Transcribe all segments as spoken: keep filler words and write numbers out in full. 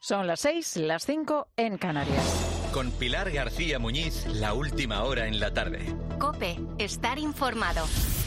Son las seis, las cinco en Canarias. Con Pilar García Muñiz, la última hora en la tarde. COPE, estar informado.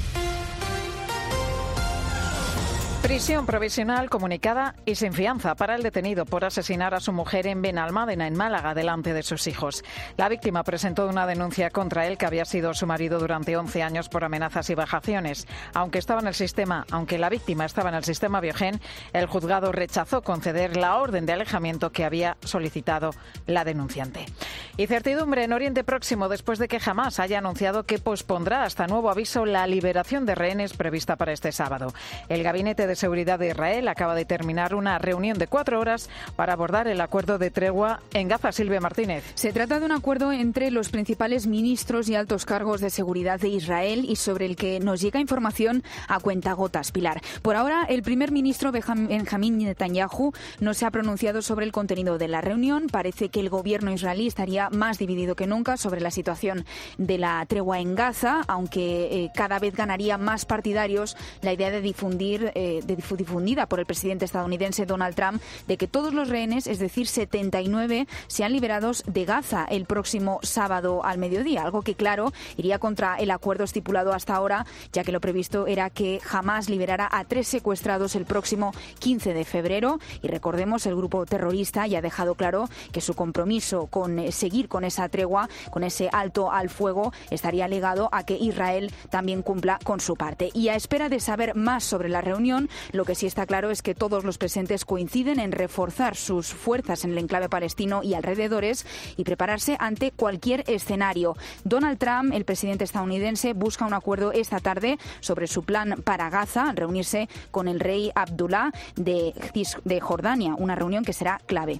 Prisión provisional comunicada y sin fianza para el detenido por asesinar a su mujer en Benalmádena, en Málaga, delante de sus hijos. La víctima presentó una denuncia contra él, que había sido su marido durante once años, por amenazas y vejaciones. Aunque estaba en el sistema, aunque la víctima estaba en el sistema Biogen, el juzgado rechazó conceder la orden de alejamiento que había solicitado la denunciante. Y certidumbre en Oriente Próximo después de que Hamás haya anunciado que pospondrá hasta nuevo aviso la liberación de rehenes prevista para este sábado. El gabinete de Seguridad de Israel acaba de terminar una reunión de cuatro horas para abordar el acuerdo de tregua en Gaza. Silvia Martínez. Se trata de un acuerdo entre los principales ministros y altos cargos de seguridad de Israel y sobre el que nos llega información a cuentagotas, Pilar. Por ahora, el primer ministro Benjamín Netanyahu no se ha pronunciado sobre el contenido de la reunión. Parece que el gobierno israelí estaría más dividido que nunca sobre la situación de la tregua en Gaza, aunque eh, cada vez ganaría más partidarios la idea de difundir eh, de difundida por el presidente estadounidense Donald Trump de que todos los rehenes, es decir, setenta y nueve, sean liberados de Gaza el próximo sábado al mediodía, algo que, claro, iría contra el acuerdo estipulado hasta ahora, ya que lo previsto era que Hamás liberara a tres secuestrados el próximo quince de febrero. Y recordemos, el grupo terrorista ya ha dejado claro que su compromiso con eh, seguir con esa tregua, con ese alto al fuego, estaría ligado a que Israel también cumpla con su parte. Y a espera de saber más sobre la reunión, lo que sí está claro es que todos los presentes coinciden en reforzar sus fuerzas en el enclave palestino y alrededores y prepararse ante cualquier escenario. Donald Trump, el presidente estadounidense, busca un acuerdo esta tarde sobre su plan para Gaza, reunirse con el rey Abdullah de, de Jordania, una reunión que será clave.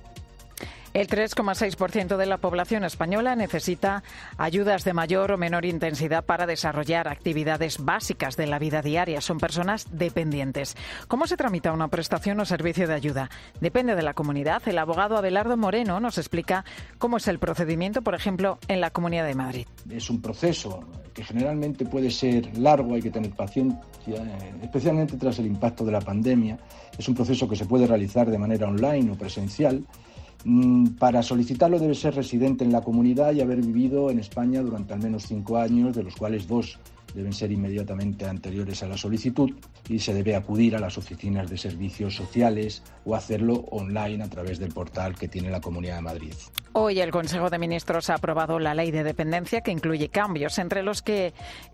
El tres coma seis por ciento de la población española necesita ayudas de mayor o menor intensidad para desarrollar actividades básicas de la vida diaria. Son personas dependientes. ¿Cómo se tramita una prestación o servicio de ayuda? Depende de la comunidad. El abogado Abelardo Moreno nos explica cómo es el procedimiento, por ejemplo, en la Comunidad de Madrid. Es un proceso que generalmente puede ser largo, hay que tener paciencia, especialmente tras el impacto de la pandemia. Es un proceso que se puede realizar de manera online o presencial. Para solicitarlo debe ser residente en la comunidad y haber vivido en España durante al menos cinco años, de los cuales dos deben ser inmediatamente anteriores a la solicitud, y se debe acudir a las oficinas de servicios sociales o hacerlo online a través del portal que tiene la Comunidad de Madrid. Hoy el Consejo de Ministros ha aprobado la Ley de Dependencia, que incluye cambios, entre los que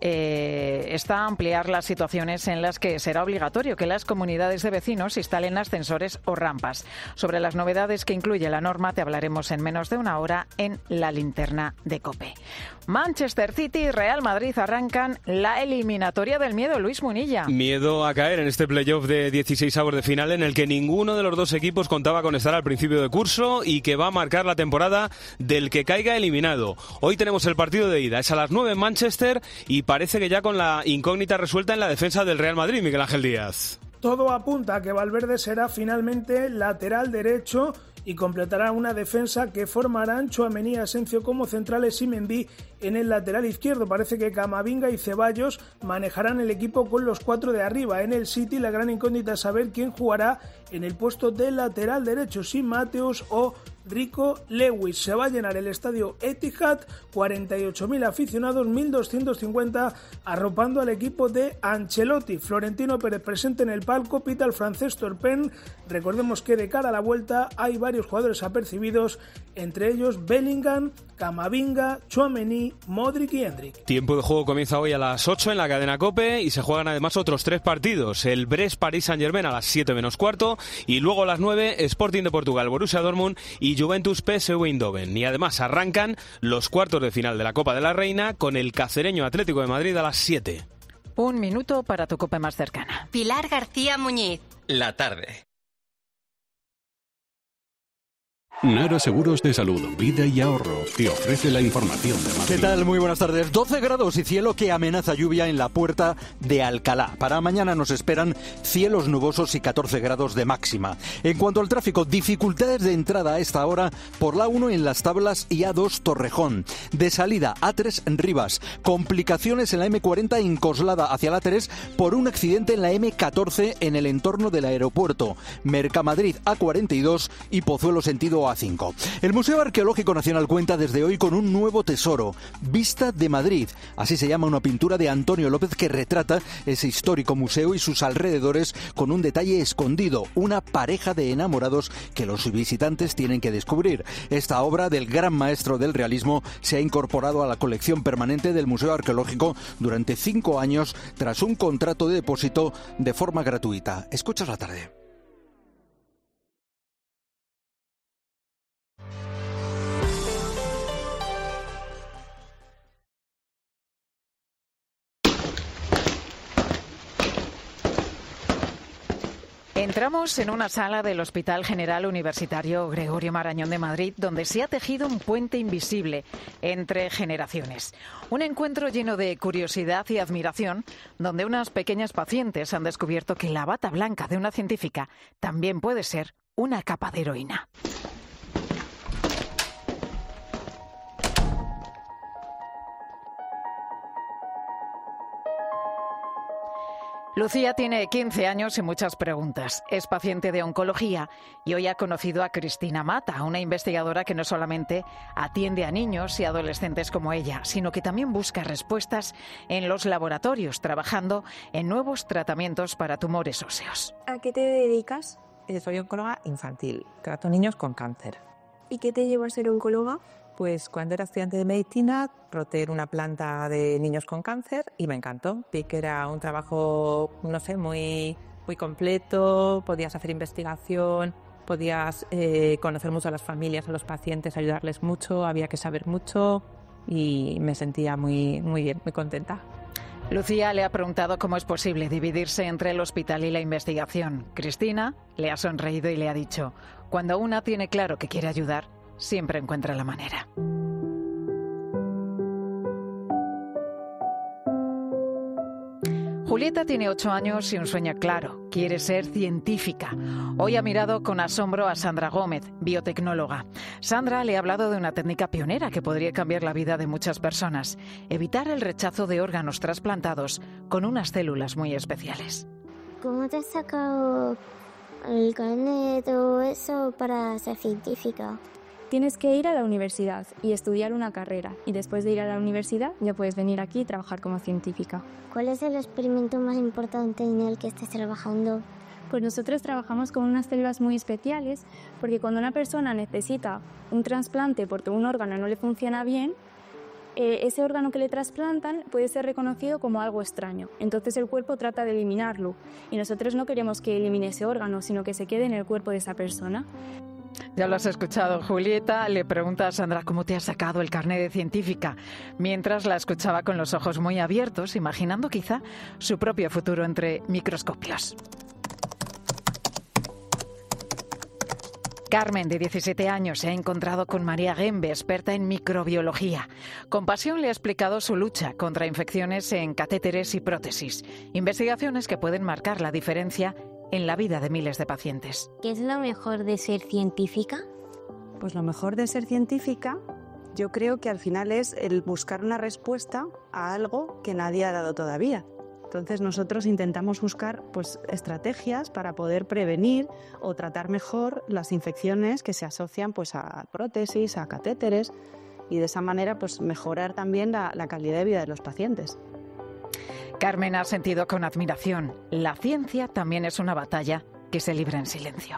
eh, está ampliar las situaciones en las que será obligatorio que las comunidades de vecinos instalen ascensores o rampas. Sobre las novedades que incluye la norma te hablaremos en menos de una hora en La Linterna de COPE. Manchester City y Real Madrid arrancan la eliminatoria del miedo. Luis Munilla. Miedo a caer en este playoff de dieciseisavos de final en el que ninguno de los dos equipos contaba con estar al principio de curso y que va a marcar la temporada del que caiga eliminado. Hoy tenemos el partido de ida, es a las nueve en Manchester y parece que ya con la incógnita resuelta en la defensa del Real Madrid, Miguel Ángel Díaz. Todo apunta a que Valverde será finalmente lateral derecho y completará una defensa que formarán Tchouaméni, Asensio como centrales y Mendy en el lateral izquierdo. Parece que Camavinga y Ceballos manejarán el equipo con los cuatro de arriba. En el City la gran incógnita es saber quién jugará en el puesto de lateral derecho, si Mateus o Rico Lewis. Se va a llenar el estadio Etihad, cuarenta y ocho mil aficionados, mil doscientos cincuenta arropando al equipo de Ancelotti. Florentino Pérez presente en el palco, pita el francés Turpin. Recordemos que de cara a la vuelta hay varios jugadores apercibidos, entre ellos Bellingham, Camavinga, Tchouaméni, Modric y Endrick. Tiempo de juego comienza hoy a las ocho en la cadena COPE y se juegan además otros tres partidos. El Brest Paris Saint-Germain a las siete menos cuarto y luego a las nueve Sporting de Portugal, Borussia Dortmund y Juventus P S V Eindhoven. Y además arrancan los cuartos de final de la Copa de la Reina con el cacereño Atlético de Madrid a las siete. Un minuto para tu COPE más cercana. Pilar García Muñiz. La tarde. Nara Seguros de Salud, Vida y Ahorro te ofrece la información de Madrid. ¿Qué tal? Muy buenas tardes. doce grados y cielo que amenaza lluvia en la Puerta de Alcalá. Para mañana nos esperan cielos nubosos y catorce grados de máxima. En cuanto al tráfico, dificultades de entrada a esta hora por la uno en Las Tablas y A dos Torrejón. De salida A tres Rivas. Complicaciones en la eme cuarenta en Coslada hacia la tres por un accidente en la eme catorce en el entorno del aeropuerto. Mercamadrid A cuarenta y dos y Pozuelo sentido A cinco. El Museo Arqueológico Nacional cuenta desde hoy con un nuevo tesoro, Vista de Madrid. Así se llama una pintura de Antonio López que retrata ese histórico museo y sus alrededores con un detalle escondido, una pareja de enamorados que los visitantes tienen que descubrir. Esta obra del gran maestro del realismo se ha incorporado a la colección permanente del Museo Arqueológico durante cinco años tras un contrato de depósito de forma gratuita. Escuchas la tarde. Entramos en una sala del Hospital General Universitario Gregorio Marañón de Madrid, donde se ha tejido un puente invisible entre generaciones. Un encuentro lleno de curiosidad y admiración, donde unas pequeñas pacientes han descubierto que la bata blanca de una científica también puede ser una capa de heroína. Lucía tiene quince años y muchas preguntas. Es paciente de oncología y hoy ha conocido a Cristina Mata, una investigadora que no solamente atiende a niños y adolescentes como ella, sino que también busca respuestas en los laboratorios, trabajando en nuevos tratamientos para tumores óseos. ¿A qué te dedicas? Soy oncóloga infantil, trato niños con cáncer. ¿Y qué te llevó a ser oncóloga? Pues cuando era estudiante de medicina, roté en una planta de niños con cáncer y me encantó. Vi que era un trabajo, no sé, muy, muy completo, podías hacer investigación, podías eh, conocer mucho a las familias, a los pacientes, ayudarles mucho, había que saber mucho y me sentía muy, muy bien, muy contenta. Lucía le ha preguntado cómo es posible dividirse entre el hospital y la investigación. Cristina le ha sonreído y le ha dicho, cuando una tiene claro que quiere ayudar, siempre encuentra la manera. Julieta tiene ocho años y un sueño claro. Quiere ser científica. Hoy ha mirado con asombro a Sandra Gómez, biotecnóloga. Sandra le ha hablado de una técnica pionera que podría cambiar la vida de muchas personas. Evitar el rechazo de órganos trasplantados con unas células muy especiales. ¿Cómo te has sacado el carnet de todo eso para ser científica? Tienes que ir a la universidad y estudiar una carrera y después de ir a la universidad ya puedes venir aquí y trabajar como científica. ¿Cuál es el experimento más importante en el que estés trabajando? Pues nosotros trabajamos con unas células muy especiales porque cuando una persona necesita un trasplante porque un órgano no le funciona bien, eh, ese órgano que le trasplantan puede ser reconocido como algo extraño. Entonces el cuerpo trata de eliminarlo y nosotros no queremos que elimine ese órgano, sino que se quede en el cuerpo de esa persona. Ya lo has escuchado, Julieta le pregunta a Sandra cómo te has sacado el carnet de científica, mientras la escuchaba con los ojos muy abiertos, imaginando quizá su propio futuro entre microscopios. Carmen, de diecisiete años, se ha encontrado con María Gembe, experta en microbiología. Con pasión le ha explicado su lucha contra infecciones en catéteres y prótesis, investigaciones que pueden marcar la diferencia en la vida de miles de pacientes. ¿Qué es lo mejor de ser científica? Pues lo mejor de ser científica, yo creo que al final es el buscar una respuesta a algo que nadie ha dado todavía. Entonces nosotros intentamos buscar pues, estrategias para poder prevenir o tratar mejor las infecciones que se asocian pues, a prótesis, a catéteres y de esa manera pues, mejorar también la, la calidad de vida de los pacientes. Carmen ha sentido con admiración. La ciencia también es una batalla que se libra en silencio.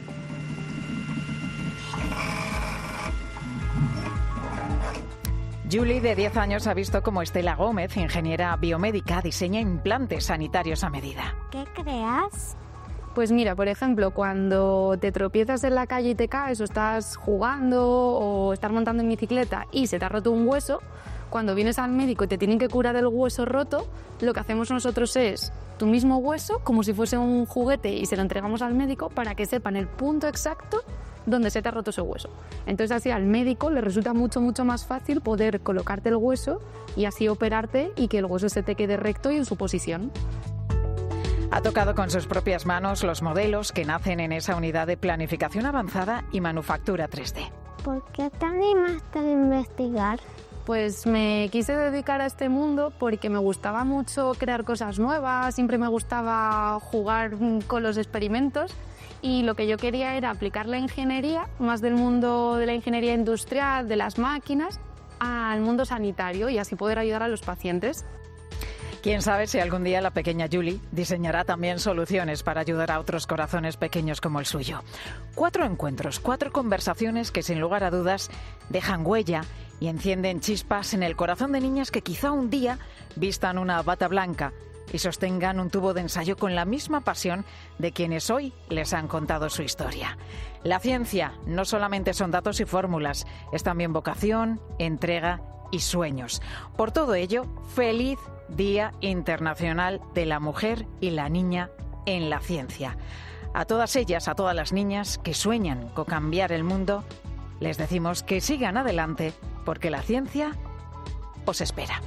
Julie, de diez años, ha visto cómo Estela Gómez, ingeniera biomédica, diseña implantes sanitarios a medida. ¿Qué creas? Pues mira, por ejemplo, cuando te tropiezas en la calle y te caes o estás jugando o estás montando en bicicleta y se te ha roto un hueso, cuando vienes al médico y te tienen que curar el hueso roto, lo que hacemos nosotros es tu mismo hueso, como si fuese un juguete, y se lo entregamos al médico para que sepan el punto exacto donde se te ha roto ese hueso. Entonces así al médico le resulta mucho, mucho más fácil poder colocarte el hueso y así operarte y que el hueso se te quede recto y en su posición. Ha tocado con sus propias manos los modelos que nacen en esa unidad de planificación avanzada y manufactura tres D. ¿Por qué te animaste a investigar? Pues me quise dedicar a este mundo porque me gustaba mucho crear cosas nuevas, siempre me gustaba jugar con los experimentos y lo que yo quería era aplicar la ingeniería, más del mundo de la ingeniería industrial, de las máquinas, al mundo sanitario y así poder ayudar a los pacientes. Quién sabe si algún día la pequeña Julie diseñará también soluciones para ayudar a otros corazones pequeños como el suyo. Cuatro encuentros, cuatro conversaciones que sin lugar a dudas dejan huella y encienden chispas en el corazón de niñas que quizá un día vistan una bata blanca y sostengan un tubo de ensayo con la misma pasión de quienes hoy les han contado su historia. La ciencia no solamente son datos y fórmulas, es también vocación, entrega y sueños. Por todo ello, feliz Día Internacional de la Mujer y la Niña en la Ciencia. A todas ellas, a todas las niñas que sueñan con cambiar el mundo, les decimos que sigan adelante porque la ciencia os espera.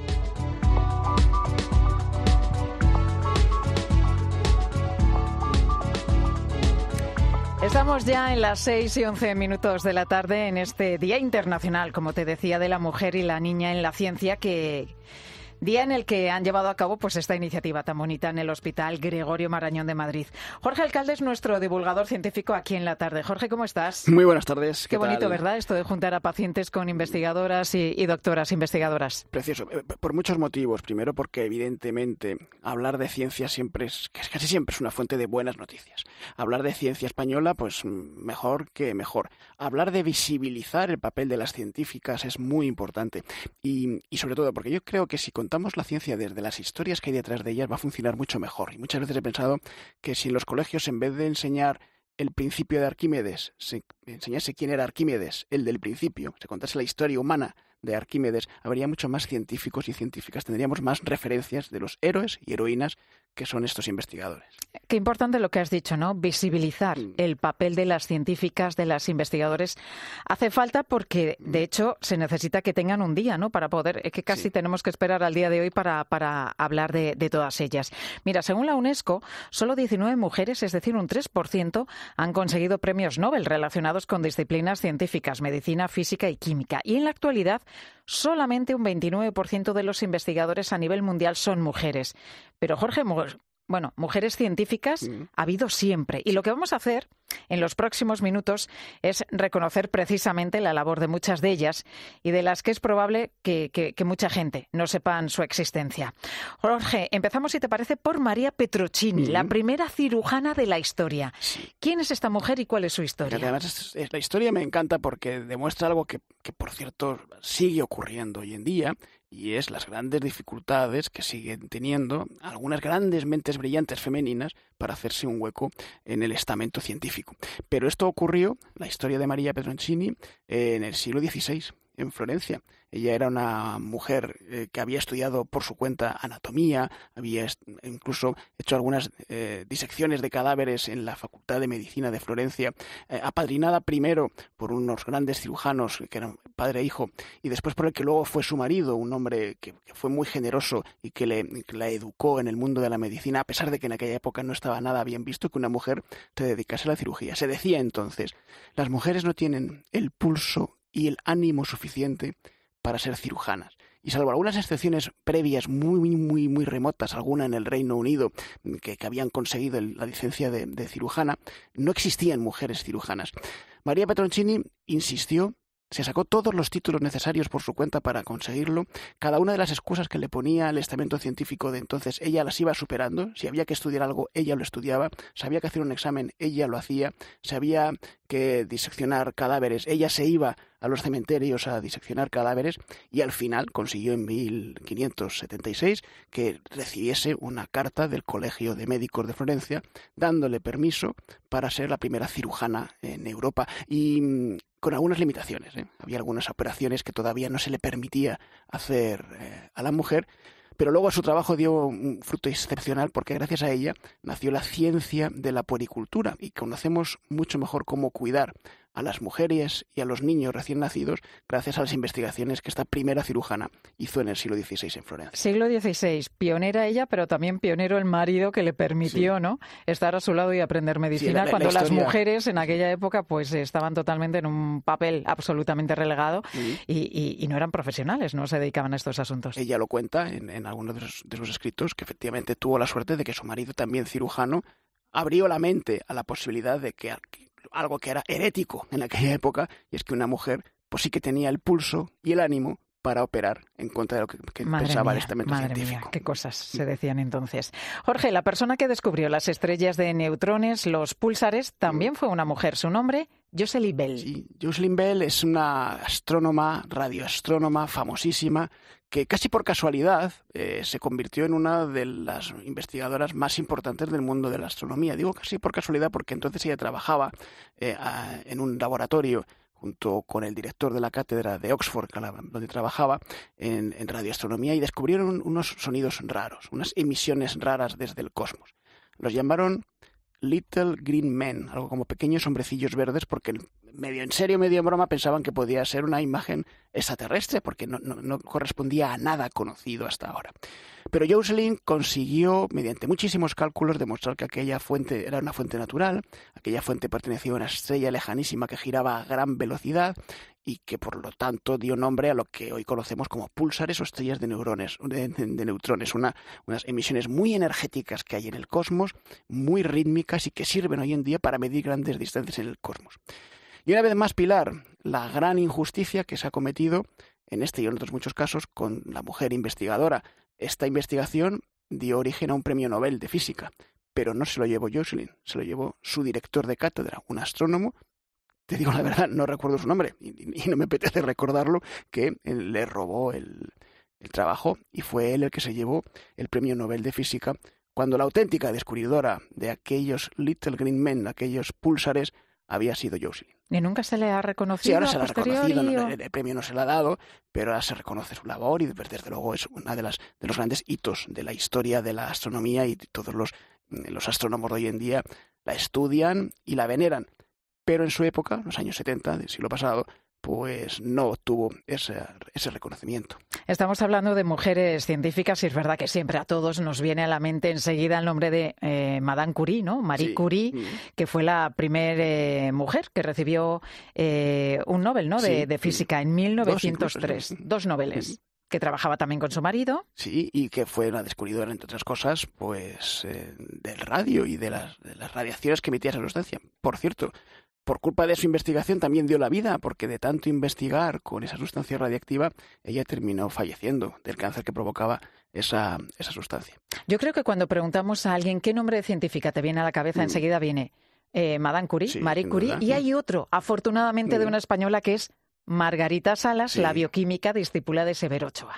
Estamos ya en las seis y once minutos de la tarde en este Día Internacional, como te decía, de la Mujer y la Niña en la Ciencia, que día en el que han llevado a cabo pues esta iniciativa tan bonita en el Hospital Gregorio Marañón de Madrid. Jorge Alcalde es nuestro divulgador científico aquí en la tarde. Jorge, ¿cómo estás? Muy buenas tardes. Qué, ¿Qué bonito, tal? ¿Verdad? Esto de juntar a pacientes con investigadoras y, y doctoras investigadoras. Precioso. Por muchos motivos. Primero porque evidentemente hablar de ciencia siempre es, casi siempre es una fuente de buenas noticias. Hablar de ciencia española, pues mejor que mejor. Hablar de visibilizar el papel de las científicas es muy importante. Y, y sobre todo porque yo creo que si contamos la ciencia desde las historias que hay detrás de ellas va a funcionar mucho mejor. Y muchas veces he pensado que si en los colegios, en vez de enseñar el principio de Arquímedes, se enseñase quién era Arquímedes, el del principio, se contase la historia humana de Arquímedes, habría mucho más científicos y científicas. Tendríamos más referencias de los héroes y heroínas que son estos investigadores. Qué importante lo que has dicho, ¿no? Visibilizar mm. el papel de las científicas, de las investigadores. Hace falta porque, de hecho, se necesita que tengan un día, ¿no? Para poder, es que casi sí. tenemos que esperar al día de hoy para, para hablar de, de todas ellas. Mira, según la UNESCO, solo diecinueve mujeres, es decir, un tres por ciento, han conseguido premios Nobel relacionados con disciplinas científicas, medicina, física y química. Y en la actualidad, solamente un veintinueve por ciento de los investigadores a nivel mundial son mujeres. Pero, Jorge, bueno, mujeres científicas mm. ha habido siempre. Y lo que vamos a hacer en los próximos minutos es reconocer precisamente la labor de muchas de ellas y de las que es probable que, que, que mucha gente no sepan su existencia. Jorge, empezamos, si te parece, por María Petrocchini, mm. la primera cirujana de la historia. Sí. ¿Quién es esta mujer y cuál es su historia? Además, es, es, la historia me encanta porque demuestra algo que, que, por cierto, sigue ocurriendo hoy en día. Y es las grandes dificultades que siguen teniendo algunas grandes mentes brillantes femeninas para hacerse un hueco en el estamento científico. Pero esto ocurrió, la historia de María Petrocchini, en el siglo dieciséis, en Florencia. Ella era una mujer eh, que había estudiado por su cuenta anatomía, había incluso hecho algunas eh, disecciones de cadáveres en la Facultad de Medicina de Florencia, eh, apadrinada primero por unos grandes cirujanos que eran padre e hijo, y después por el que luego fue su marido, un hombre que, que fue muy generoso y que, le, que la educó en el mundo de la medicina, a pesar de que en aquella época no estaba nada bien visto que una mujer se dedicase a la cirugía. Se decía entonces, las mujeres no tienen el pulso y el ánimo suficiente para ser cirujanas. Y salvo algunas excepciones previas muy, muy, muy remotas, alguna en el Reino Unido, que, que habían conseguido el, la licencia de, de cirujana, no existían mujeres cirujanas. María Petrocchini insistió, se sacó todos los títulos necesarios por su cuenta para conseguirlo. Cada una de las excusas que le ponía el estamento científico de entonces, ella las iba superando. Si había que estudiar algo, ella lo estudiaba. Si había que hacer un examen, ella lo hacía. Si había que diseccionar cadáveres, ella se iba a los cementerios a diseccionar cadáveres y al final consiguió en mil quinientos setenta y seis que recibiese una carta del Colegio de Médicos de Florencia dándole permiso para ser la primera cirujana en Europa y con algunas limitaciones, ¿eh? Había algunas operaciones que todavía no se le permitía hacer eh, a la mujer, pero luego su trabajo dio un fruto excepcional porque gracias a ella nació la ciencia de la puericultura y conocemos mucho mejor cómo cuidar a las mujeres y a los niños recién nacidos gracias a las investigaciones que esta primera cirujana hizo en el siglo dieciséis en Florencia. Siglo dieciséis, pionera ella, pero también pionero el marido que le permitió, sí, ¿no?, estar a su lado y aprender medicina, sí, la, la, cuando la historia... las mujeres en aquella época pues estaban totalmente en un papel absolutamente relegado, sí, y, y, y no eran profesionales, no se dedicaban a estos asuntos. Ella lo cuenta en, en algunos de sus, de sus escritos, que efectivamente tuvo la suerte de que su marido, también cirujano, abrió la mente a la posibilidad de que algo que era herético en aquella época, y es que una mujer pues sí que tenía el pulso y el ánimo para operar en contra de lo que, que pensaba el estamento madre científico. Mía, qué cosas se decían entonces. Jorge, la persona que descubrió las estrellas de neutrones, los púlsares, también fue una mujer. Su nombre, Jocelyn Bell. Sí, Jocelyn Bell es una astrónoma, radioastrónoma famosísima, que casi por casualidad eh, se convirtió en una de las investigadoras más importantes del mundo de la astronomía. Digo casi por casualidad porque entonces ella trabajaba eh, a, en un laboratorio junto con el director de la cátedra de Oxford, donde trabajaba, en, en radioastronomía, y descubrieron unos sonidos raros, unas emisiones raras desde el cosmos. Los llamaron Little Green Men, algo como pequeños hombrecillos verdes, porque medio en serio, medio en broma, pensaban que podía ser una imagen extraterrestre, porque no, no, no correspondía a nada conocido hasta ahora. Pero Jocelyn consiguió, mediante muchísimos cálculos, demostrar que aquella fuente era una fuente natural, aquella fuente pertenecía a una estrella lejanísima que giraba a gran velocidad y que, por lo tanto, dio nombre a lo que hoy conocemos como púlsares o estrellas de neurones, de, de, de neutrones, una, unas emisiones muy energéticas que hay en el cosmos, muy rítmicas y que sirven hoy en día para medir grandes distancias en el cosmos. Y una vez más, Pilar, la gran injusticia que se ha cometido en este y en otros muchos casos con la mujer investigadora. Esta investigación dio origen a un premio Nobel de física, pero no se lo llevó Jocelyn, se lo llevó su director de cátedra, un astrónomo. Te digo la verdad, no recuerdo su nombre y, y no me apetece recordarlo, que le robó el, el trabajo y fue él el que se llevó el premio Nobel de física, cuando la auténtica descubridora de aquellos Little Green Men, aquellos púlsares, había sido Jocelyn. ¿Y nunca se le ha reconocido? Sí, ahora se le ha reconocido, o... el, el premio no se le ha dado, pero ahora se reconoce su labor y desde luego es una de las de los grandes hitos de la historia de la astronomía, y todos los, los astrónomos de hoy en día la estudian y la veneran. Pero en su época, los años setenta del siglo pasado, pues no obtuvo ese, ese reconocimiento. Estamos hablando de mujeres científicas y es verdad que siempre a todos nos viene a la mente enseguida el nombre de eh, Madame Curie, ¿no? Marie sí. Curie, mm. que fue la primera eh, mujer que recibió eh, un Nobel, ¿no?, de, sí. de física en mil novecientos tres. Dos, incluso, Dos Nobeles. Mm. Que trabajaba también con su marido. Sí, y que fue una descubridora, entre otras cosas, pues eh, del radio y de las, de las radiaciones que emitía esa sustancia. Por cierto, por culpa de su investigación también dio la vida, porque de tanto investigar con esa sustancia radiactiva, ella terminó falleciendo del cáncer que provocaba esa, esa sustancia. Yo creo que cuando preguntamos a alguien qué nombre de científica te viene a la cabeza, mm. enseguida viene eh, Madame Curie, sí, Marie Curie, verdad. Y hay otro, afortunadamente, mm. de una española que es Margarita Salas, sí. la bioquímica discípula de Severo Ochoa.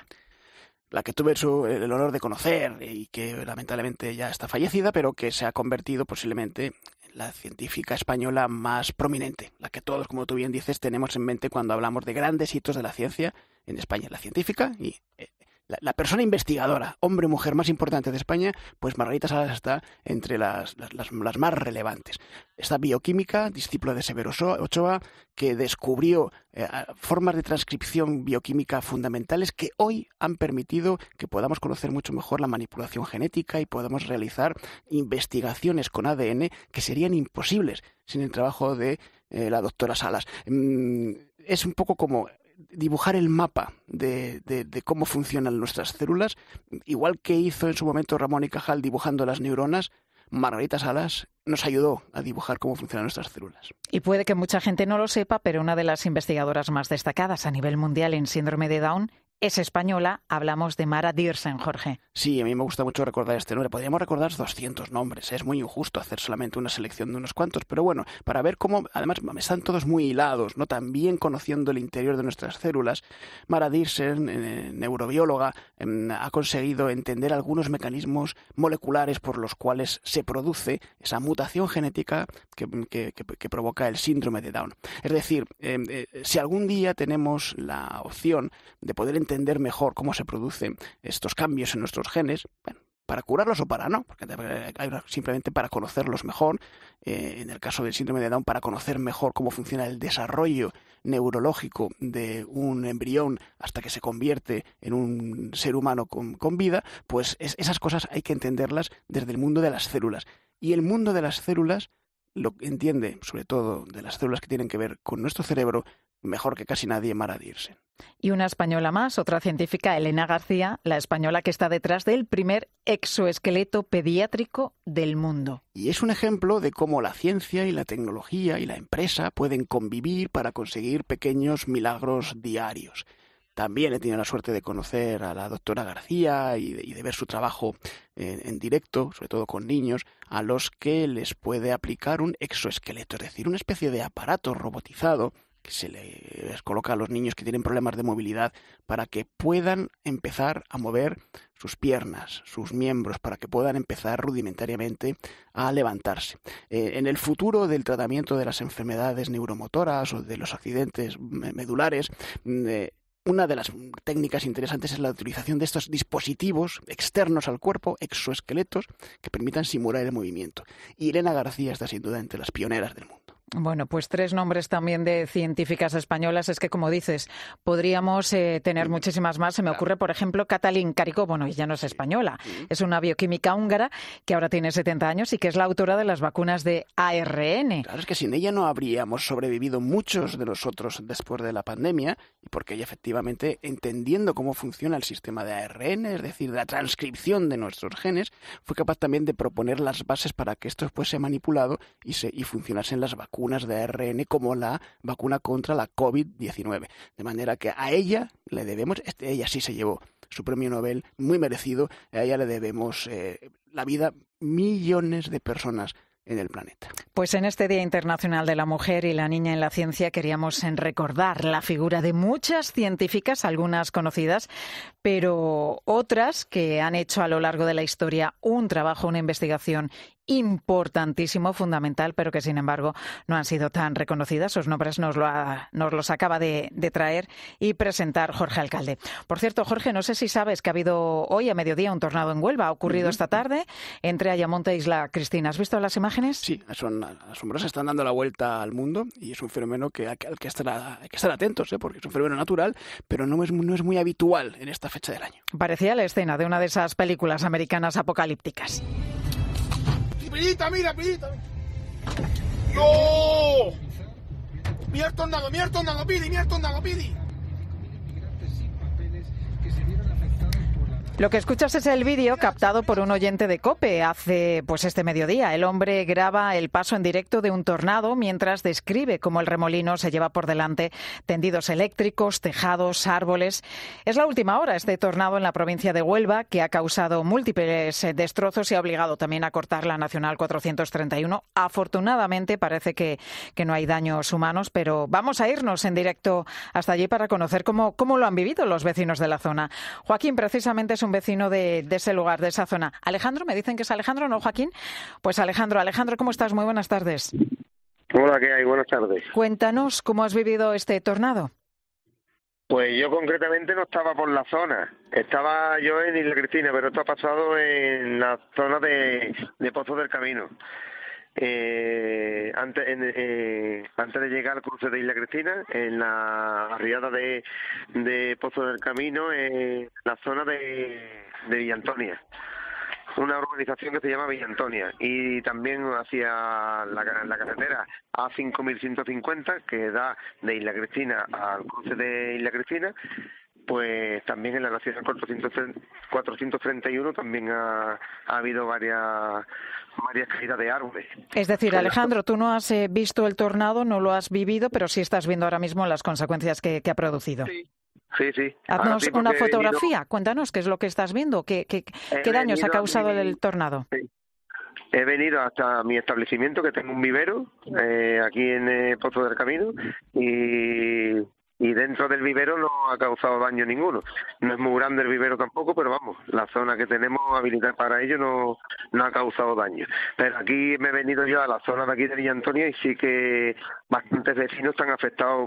La que tuve su, el honor de conocer y que lamentablemente ya está fallecida, pero que se ha convertido posiblemente en la científica española más prominente, la que todos, como tú bien dices, tenemos en mente cuando hablamos de grandes hitos de la ciencia en España, la científica y eh, la, la persona investigadora, hombre o mujer más importante de España, pues Margarita Salas está entre las, las, las, las más relevantes. Esta bioquímica, discípula de Severo Ochoa, que descubrió eh, formas de transcripción bioquímica fundamentales que hoy han permitido que podamos conocer mucho mejor la manipulación genética y podamos realizar investigaciones con A D N que serían imposibles sin el trabajo de eh, la doctora Salas. Mm, es un poco como dibujar el mapa de, de, de cómo funcionan nuestras células, igual que hizo en su momento Ramón y Cajal dibujando las neuronas. Margarita Salas nos ayudó a dibujar cómo funcionan nuestras células. Y puede que mucha gente no lo sepa, pero una de las investigadoras más destacadas a nivel mundial en síndrome de Down es española. Hablamos de Mara Diersen, Jorge. Sí, a mí me gusta mucho recordar este nombre. Podríamos recordar doscientos nombres. Es muy injusto hacer solamente una selección de unos cuantos, pero bueno, para ver cómo, además, están todos muy hilados, ¿no? También conociendo el interior de nuestras células. Mara Diersen, eh, neurobióloga, eh, ha conseguido entender algunos mecanismos moleculares por los cuales se produce esa mutación genética que, que, que, que provoca el síndrome de Down. Es decir, eh, eh, si algún día tenemos la opción de poder entender mejor cómo se producen estos cambios en nuestros genes, bueno, para curarlos o para no, porque hay simplemente para conocerlos mejor, eh, en el caso del síndrome de Down, para conocer mejor cómo funciona el desarrollo neurológico de un embrión hasta que se convierte en un ser humano con, con vida, pues es, esas cosas hay que entenderlas desde el mundo de las células. Y el mundo de las células lo entiende, sobre todo de las células que tienen que ver con nuestro cerebro, mejor que casi nadie, Mara Dirsen. Y una española más, otra científica, Elena García, la española que está detrás del primer exoesqueleto pediátrico del mundo. Y es un ejemplo de cómo la ciencia y la tecnología y la empresa pueden convivir para conseguir pequeños milagros diarios. También he tenido la suerte de conocer a la doctora García y de, y de ver su trabajo en, en directo, sobre todo con niños, a los que les puede aplicar un exoesqueleto, es decir, una especie de aparato robotizado que se les coloca a los niños que tienen problemas de movilidad para que puedan empezar a mover sus piernas, sus miembros, para que puedan empezar rudimentariamente a levantarse. Eh, en el futuro del tratamiento de las enfermedades neuromotoras o de los accidentes medulares, eh, una de las técnicas interesantes es la utilización de estos dispositivos externos al cuerpo, exoesqueletos, que permitan simular el movimiento. Y Elena García está sin duda entre las pioneras del mundo. Bueno, pues tres nombres también de científicas españolas. Es que, como dices, podríamos eh, tener muchísimas más. Se me ocurre, por ejemplo, Katalin Karikó. Bueno, ella no es española. Es una bioquímica húngara que ahora tiene setenta años y que es la autora de las vacunas de A R N. Claro, es que sin ella no habríamos sobrevivido muchos de nosotros después de la pandemia, y porque ella efectivamente, entendiendo cómo funciona el sistema de A R N, es decir, la transcripción de nuestros genes, fue capaz también de proponer las bases para que esto fuese manipulado y, se, y funcionasen las vacunas vacunas de A R N como la vacuna contra la COVID diecinueve. De manera que a ella le debemos, este, ella sí se llevó su premio Nobel, muy merecido, a ella le debemos eh, la vida millones de personas en el planeta. Pues en este Día Internacional de la Mujer y la Niña en la Ciencia queríamos recordar la figura de muchas científicas, algunas conocidas, pero otras que han hecho a lo largo de la historia un trabajo, una investigación importantísimo, fundamental, pero que sin embargo no han sido tan reconocidas. Sus nombres nos, lo ha, nos los acaba de, de traer y presentar Jorge Alcalde. Por cierto, Jorge, no sé si sabes que ha habido hoy a mediodía un tornado en Huelva. Ha ocurrido uh-huh. esta tarde entre Ayamonte e Isla Cristina. ¿Has visto las imágenes? Sí, son asombrosas. Están dando la vuelta al mundo y es un fenómeno que hay que, hay que, estar, hay que estar atentos, ¿eh? Porque es un fenómeno natural, pero no es, no es muy habitual en esta fecha del año. Parecía la escena de una de esas películas americanas apocalípticas. ¡Pirita, mira, pirita! ¡No! ¡Mira el tornado, mira el tornado, Pidi, mira el tornado, Pidi! Lo que escuchas es el vídeo captado por un oyente de COPE hace pues este mediodía. El hombre graba el paso en directo de un tornado mientras describe cómo el remolino se lleva por delante tendidos eléctricos, tejados, árboles. Es la última hora este tornado en la provincia de Huelva que ha causado múltiples destrozos y ha obligado también a cortar la Nacional cuatrocientos treinta y uno. Afortunadamente parece que, que no hay daños humanos, pero vamos a irnos en directo hasta allí para conocer cómo, cómo lo han vivido los vecinos de la zona. Joaquín precisamente es un vecino de, de ese lugar, de esa zona. Alejandro, me dicen que es Alejandro, ¿no, Joaquín? Pues Alejandro, Alejandro, ¿cómo estás? Muy buenas tardes. Hola, ¿qué hay? Buenas tardes. Cuéntanos cómo has vivido este tornado. Pues yo concretamente no estaba por la zona, estaba yo en Isla Cristina, pero esto ha pasado en la zona de, de Pozo del Camino. Eh, antes, en, eh, antes de llegar al cruce de Isla Cristina, en la barriada de, de Pozo del Camino, en la zona de, de Villa Antonia, una urbanización que se llama Villa Antonia, y también hacia la, la carretera A cinco mil ciento cincuenta que da de Isla Cristina al cruce de Isla Cristina. Pues también en la Nacional cuatrocientos treinta y uno también ha, ha habido varias varias caídas de árboles. Es decir, Alejandro, tú no has eh, visto el tornado, no lo has vivido, pero sí estás viendo ahora mismo las consecuencias que, que ha producido. Sí, sí. sí. Haznos sí, una fotografía, venido, cuéntanos qué es lo que estás viendo, qué, qué, qué daños ha causado mi, el tornado. Sí. He venido hasta mi establecimiento, que tengo un vivero eh, aquí en eh, Pozo del Camino, y... y dentro del vivero no ha causado daño ninguno. No es muy grande el vivero tampoco, pero vamos, la zona que tenemos habilitada para ello no, no ha causado daño. Pero aquí me he venido yo a la zona de aquí de Villa Antonia y sí que bastantes vecinos están afectados por,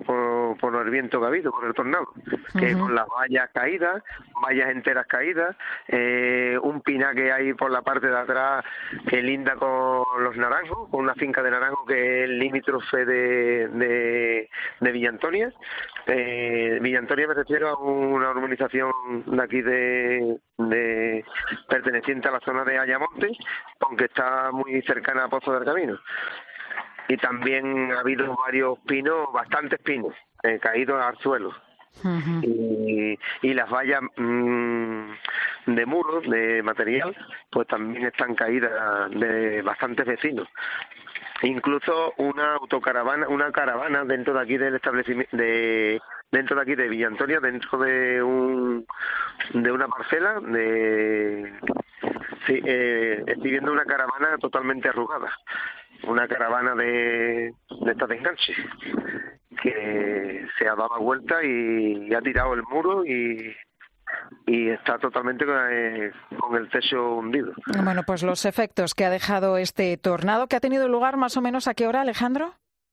por, por el viento que ha habido, por el tornado, que Ujú. con las vallas caídas, vallas enteras caídas, eh, un pinar que hay por la parte de atrás que linda con los naranjos, con una finca de naranjos que es el limítrofe de, de, de Villa Antonia. Eh, Villa Antonia me refiero a una urbanización de aquí de, de perteneciente a la zona de Ayamonte, aunque está muy cercana a Pozo del Camino. Y también ha habido varios pinos, bastantes pinos, eh, caídos al suelo. Ujú. Y, y las vallas mmm, de muros, de material, pues también están caídas de bastantes vecinos. Incluso una autocaravana, una caravana dentro de aquí del establecimiento, de dentro de aquí de Villa Antonia, dentro de un de una parcela, de sí, eh, estoy viendo una caravana totalmente arrugada, una caravana de de estas de enganche, que se ha dado la vuelta y, y ha tirado el muro y y está totalmente eh, con el techo hundido. Bueno, pues los efectos que ha dejado este tornado, que ha tenido lugar más o menos ¿a qué hora, Alejandro?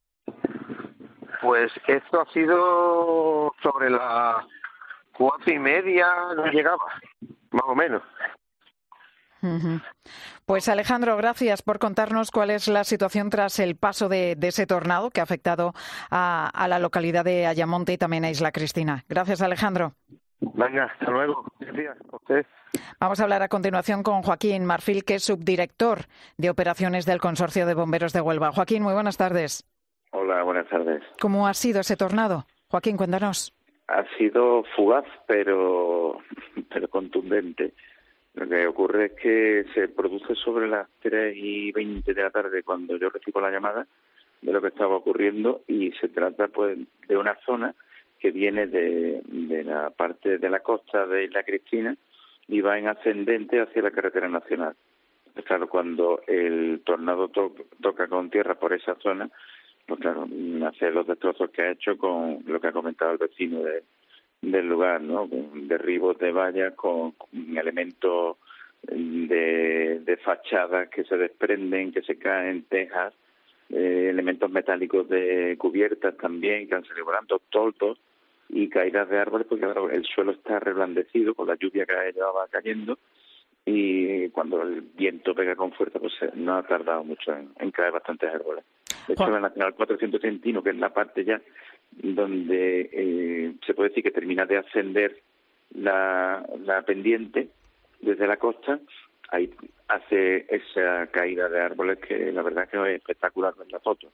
Pues esto ha sido sobre las cuatro y media, no llegaba, más o menos. Ujú. Pues Alejandro, gracias por contarnos cuál es la situación tras el paso de, de ese tornado que ha afectado a, a la localidad de Ayamonte y también a Isla Cristina. Gracias, Alejandro. Venga, hasta luego. Gracias a usted. Vamos a hablar a continuación con Joaquín Marfil, que es subdirector de operaciones del Consorcio de Bomberos de Huelva. Joaquín, muy buenas tardes. Hola, buenas tardes. ¿Cómo ha sido ese tornado? Joaquín, cuéntanos. Ha sido fugaz, pero, pero contundente. Lo que ocurre es que se produce sobre las tres y veinte de la tarde cuando yo recibo la llamada de lo que estaba ocurriendo, y se trata pues de una zona que viene de, de la parte de la costa de Isla Cristina y va en ascendente hacia la carretera nacional. Pues claro, cuando el tornado to- toca con tierra por esa zona, pues claro, hace los destrozos que ha hecho con lo que ha comentado el vecino de, del lugar, ¿no? Con derribos de vallas, con, con elementos de, de fachadas que se desprenden, que se caen, tejas, eh, elementos metálicos de cubiertas también que han salido volando, toldos y caídas de árboles, porque claro, el suelo está reblandecido con la lluvia que llevaba cayendo, y cuando el viento pega con fuerza, pues no ha tardado mucho en, en caer bastantes árboles. De hecho, en la Nacional cuatrocientos treinta y uno, que es la parte ya donde eh, se puede decir que termina de ascender la, la pendiente desde la costa, ahí hace esa caída de árboles que la verdad que es espectacular ver la foto.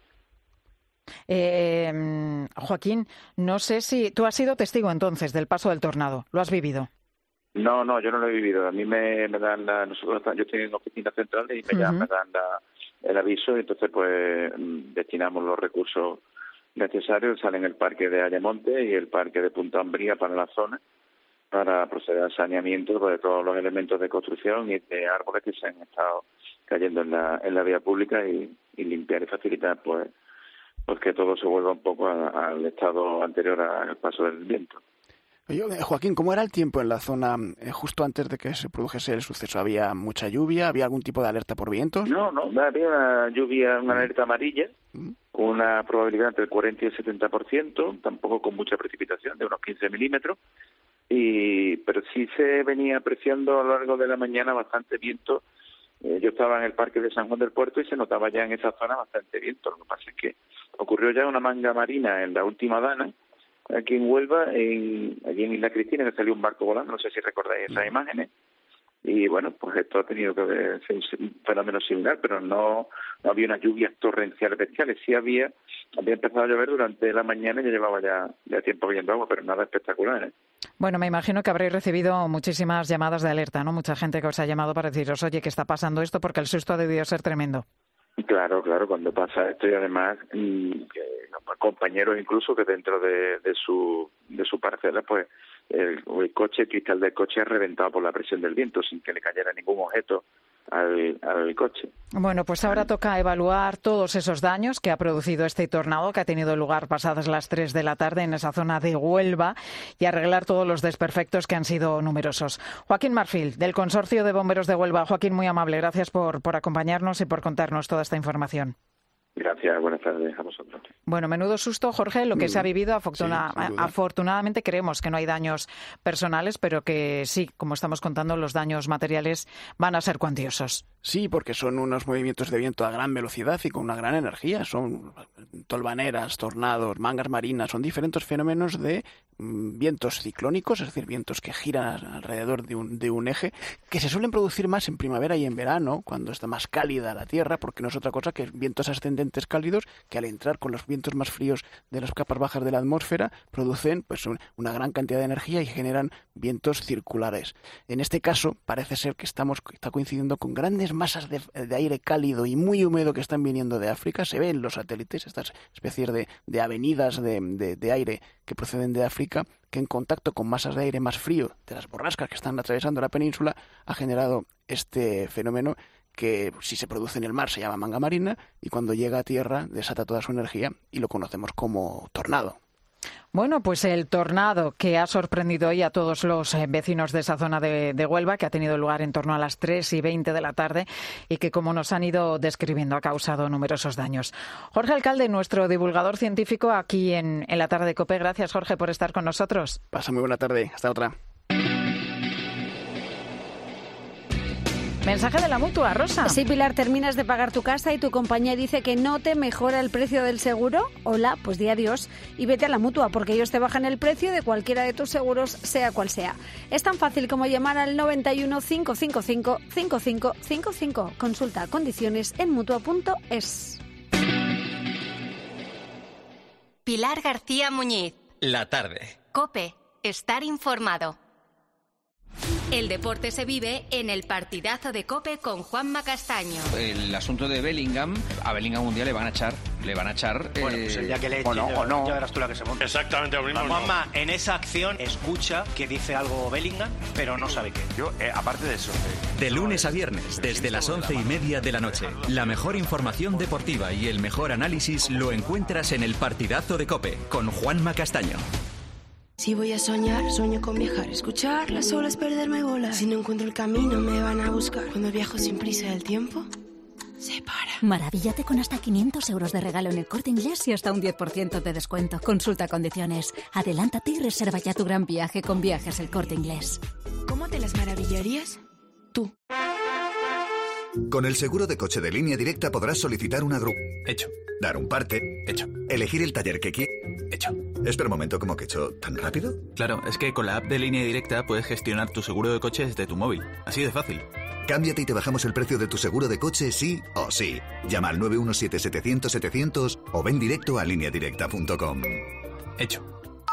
Eh, Joaquín, no sé si tú has sido testigo entonces del paso del tornado. ¿Lo has vivido? No, no, yo no lo he vivido. A mí me, me dan la... Nosotros, yo estoy en oficinas centrales y me, Uh-huh. llaman, me dan la, el aviso, y entonces pues destinamos los recursos necesarios. Salen el parque de Ayamonte y el parque de Punta Umbría para la zona, para proceder al saneamiento de todos los elementos de construcción y de árboles que se han estado cayendo en la, en la vía pública, y, y limpiar y facilitar pues, pues que todo se vuelva un poco a, al estado anterior al paso del viento. Oye, Joaquín, ¿cómo era el tiempo en la zona eh, justo antes de que se produjese el suceso? ¿Había mucha lluvia? ¿Había algún tipo de alerta por vientos? No, no, había una lluvia, una alerta amarilla, con una probabilidad entre el cuarenta y el setenta por ciento, tampoco con mucha precipitación, de unos quince milímetros, y pero sí se venía apreciando a lo largo de la mañana bastante viento. Eh, yo estaba en el parque de San Juan del Puerto y se notaba ya en esa zona bastante viento. Lo que pasa es que ocurrió ya una manga marina en la última dana, aquí en Huelva, en, allí en Isla Cristina, que salió un barco volando, no sé si recordáis esas imágenes, y bueno, pues esto ha tenido que ver un fenómeno similar, pero no, no había unas lluvias torrenciales bestiales. Sí había, había empezado a llover durante la mañana y ya llevaba ya, ya tiempo viendo agua, pero nada espectacular, ¿eh? Bueno, me imagino que habréis recibido muchísimas llamadas de alerta, ¿no? Mucha gente que os ha llamado para deciros, oye, que está pasando esto, porque el susto ha debido ser tremendo. Claro, claro, cuando pasa esto, y además mm, que, compañeros incluso que dentro de, de su de su parcela, pues el, el coche, el cristal del coche reventado por la presión del viento sin que le cayera ningún objeto al, al coche. Bueno, pues ahora toca evaluar todos esos daños que ha producido este tornado que ha tenido lugar pasadas las tres de la tarde en esa zona de Huelva, y arreglar todos los desperfectos que han sido numerosos. Joaquín Marfil, del Consorcio de Bomberos de Huelva. Joaquín, muy amable, gracias por, por acompañarnos y por contarnos toda esta información. Gracias, buenas tardes a vosotros. Bueno, menudo susto, Jorge, lo que se ha vivido. Afortuna- Sí, sin duda. afortunadamente creemos que no hay daños personales, pero que sí, como estamos contando, los daños materiales van a ser cuantiosos. Sí, porque son unos movimientos de viento a gran velocidad y con una gran energía. Son tolvaneras, tornados, mangas marinas, son diferentes fenómenos de mm, vientos ciclónicos, es decir, vientos que giran alrededor de un, de un eje, que se suelen producir más en primavera y en verano, cuando está más cálida la Tierra, porque no es otra cosa que vientos ascendentes cálidos que al entrar con los vientos más fríos de las capas bajas de la atmósfera producen pues un- una gran cantidad de energía y generan vientos circulares. En este caso parece ser que estamos está coincidiendo con grandes masas de, de aire cálido y muy húmedo que están viniendo de África. Se ven en los satélites estas especies de, de avenidas de, de- de aire que proceden de África, que en contacto con masas de aire más frío de las borrascas que están atravesando la península ha generado este fenómeno que si se produce en el mar se llama manga marina y cuando llega a tierra desata toda su energía y lo conocemos como tornado. Bueno, pues el tornado que ha sorprendido hoy a todos los eh, vecinos de esa zona de, de Huelva, que ha tenido lugar en torno a las tres y veinte de la tarde y que, como nos han ido describiendo, ha causado numerosos daños. Jorge Alcalde, nuestro divulgador científico aquí en, en la tarde de COPE. Gracias, Jorge, por estar con nosotros. Pasa muy buena tarde. Hasta otra. Mensaje de la Mutua, Rosa. Sí, Pilar, terminas de pagar tu casa y tu compañía dice que no te mejora el precio del seguro. Hola, pues di adiós y vete a la Mutua, porque ellos te bajan el precio de cualquiera de tus seguros, sea cual sea. Es tan fácil como llamar al noventa y uno, cinco cinco cinco, cinco cinco cinco cinco. Consulta condiciones en mutua punto es. Pilar García Muñiz. La tarde. COPE. Estar informado. El deporte se vive en el partidazo de COPE con Juanma Castaño. El asunto de Bellingham, a Bellingham un día le van a echar, le van a echar. Bueno, eh, pues el día que le o no, echen, o no. ya verás tú la que se monta. Exactamente lo mismo. Juanma, en esa acción escucha que dice algo Bellingham, pero no sabe qué. Yo, eh, aparte de eso. eh, De lunes a viernes, desde las once y media de la noche, la mejor información deportiva y el mejor análisis lo encuentras en el partidazo de COPE con Juanma Castaño. Si voy a soñar, sueño con viajar, escuchar las olas, perderme volar. Si no encuentro el camino, me van a buscar. Cuando viajo sin prisa del tiempo, se para. Maravíllate con hasta quinientos euros de regalo en el Corte Inglés y hasta un diez por ciento de descuento. Consulta condiciones. Adelántate y reserva ya tu gran viaje con Viajes El Corte Inglés. ¿Cómo te las maravillarías? Tú. Con el seguro de coche de Línea Directa podrás solicitar una grúa. Hecho. Dar un parte. Hecho. Elegir el taller que quieres. Hecho. Espera un momento, ¿cómo que he hecho? ¿Tan rápido? Claro, es que con la app de Línea Directa puedes gestionar tu seguro de coche desde tu móvil. Así de fácil. Cámbiate y te bajamos el precio de tu seguro de coche sí o sí. Llama al nueve uno siete, setecientos, setecientos o ven directo a línea directa punto com. Hecho.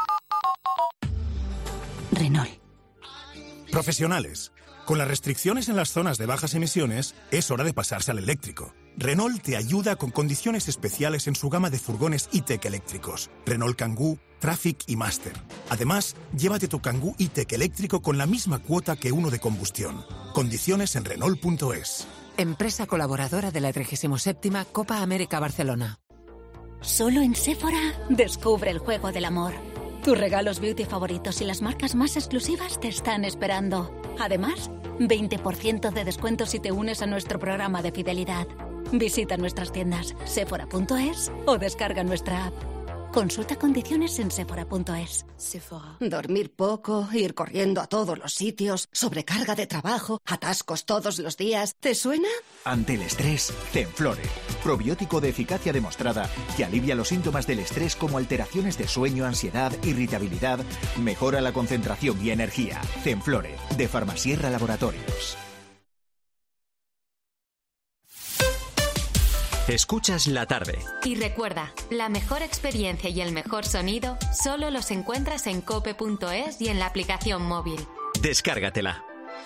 Renault. Profesionales. Con las restricciones en las zonas de bajas emisiones, es hora de pasarse al eléctrico. Renault te ayuda con condiciones especiales en su gama de furgones E-Tech eléctricos. Renault Kangoo, Traffic y Master. Además, llévate tu Kangoo E-Tech eléctrico con la misma cuota que uno de combustión. Condiciones en Renault punto es. Empresa colaboradora de la trigésima séptima Copa América Barcelona. Solo en Sephora, descubre el juego del amor. Tus regalos beauty favoritos y las marcas más exclusivas te están esperando. Además, veinte por ciento de descuento si te unes a nuestro programa de fidelidad. Visita nuestras tiendas sephora punto es o descarga nuestra app. Consulta condiciones en sephora punto es. Sephora. Dormir poco, ir corriendo a todos los sitios, sobrecarga de trabajo, atascos todos los días. ¿Te suena? Ante el estrés, Zenflore. Probiótico de eficacia demostrada que alivia los síntomas del estrés como alteraciones de sueño, ansiedad, irritabilidad, mejora la concentración y energía. Zenflore, de Farmasierra Laboratorios. Escuchas la tarde. Y recuerda, la mejor experiencia y el mejor sonido solo los encuentras en cope punto es y en la aplicación móvil. Descárgatela.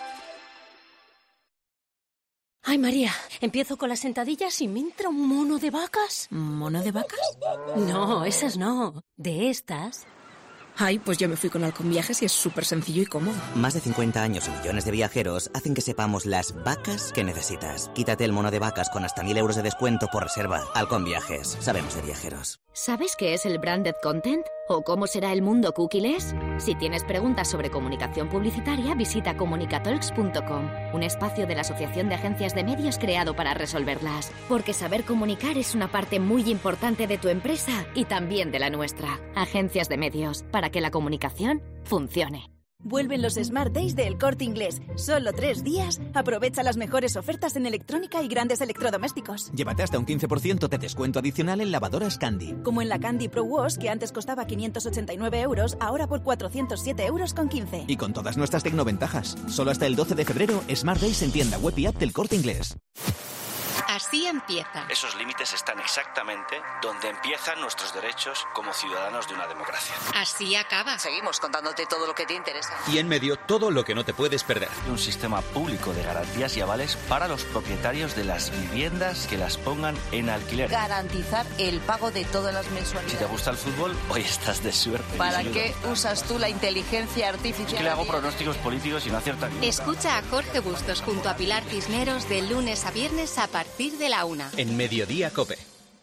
Ay, María, empiezo con las sentadillas y me entra un mono de vacas. ¿Mono de vacas? No, esas no. De estas. Ay, pues yo me fui con Halcón Viajes y es súper sencillo y cómodo. Más de cincuenta años y millones de viajeros hacen que sepamos las vacas que necesitas. Quítate el mono de vacas con hasta mil euros de descuento por reserva. Halcón Viajes. Sabemos de viajeros. ¿Sabes qué es el branded content? ¿O cómo será el mundo cookieless? Si tienes preguntas sobre comunicación publicitaria, visita comunicatalks punto com, un espacio de la Asociación de Agencias de Medios creado para resolverlas. Porque saber comunicar es una parte muy importante de tu empresa y también de la nuestra. Agencias de Medios, para que la comunicación funcione. Vuelven los Smart Days de El Corte Inglés. Solo tres días. Aprovecha las mejores ofertas en electrónica y grandes electrodomésticos. Llévate hasta un quince por ciento de descuento adicional en lavadoras Candy. Como en la Candy Pro Wash, que antes costaba quinientos ochenta y nueve euros, ahora por cuatrocientos siete euros con quince. Y con todas nuestras tecnoventajas. Solo hasta el doce de febrero, Smart Days en tienda web y app del Corte Inglés. Así empieza. Esos límites están exactamente donde empiezan nuestros derechos como ciudadanos de una democracia. Así acaba. Seguimos contándote todo lo que te interesa. Y en medio, todo lo que no te puedes perder. Un sistema público de garantías y avales para los propietarios de las viviendas que las pongan en alquiler. Garantizar el pago de todas las mensualidades. Si te gusta el fútbol, hoy estás de suerte. ¿Para qué usas tú la inteligencia artificial? Es que le hago pronósticos políticos y no acierta ni. Escucha a Jorge Bustos junto a Pilar Cisneros de lunes a viernes a partir de la una. En Mediodía Cope.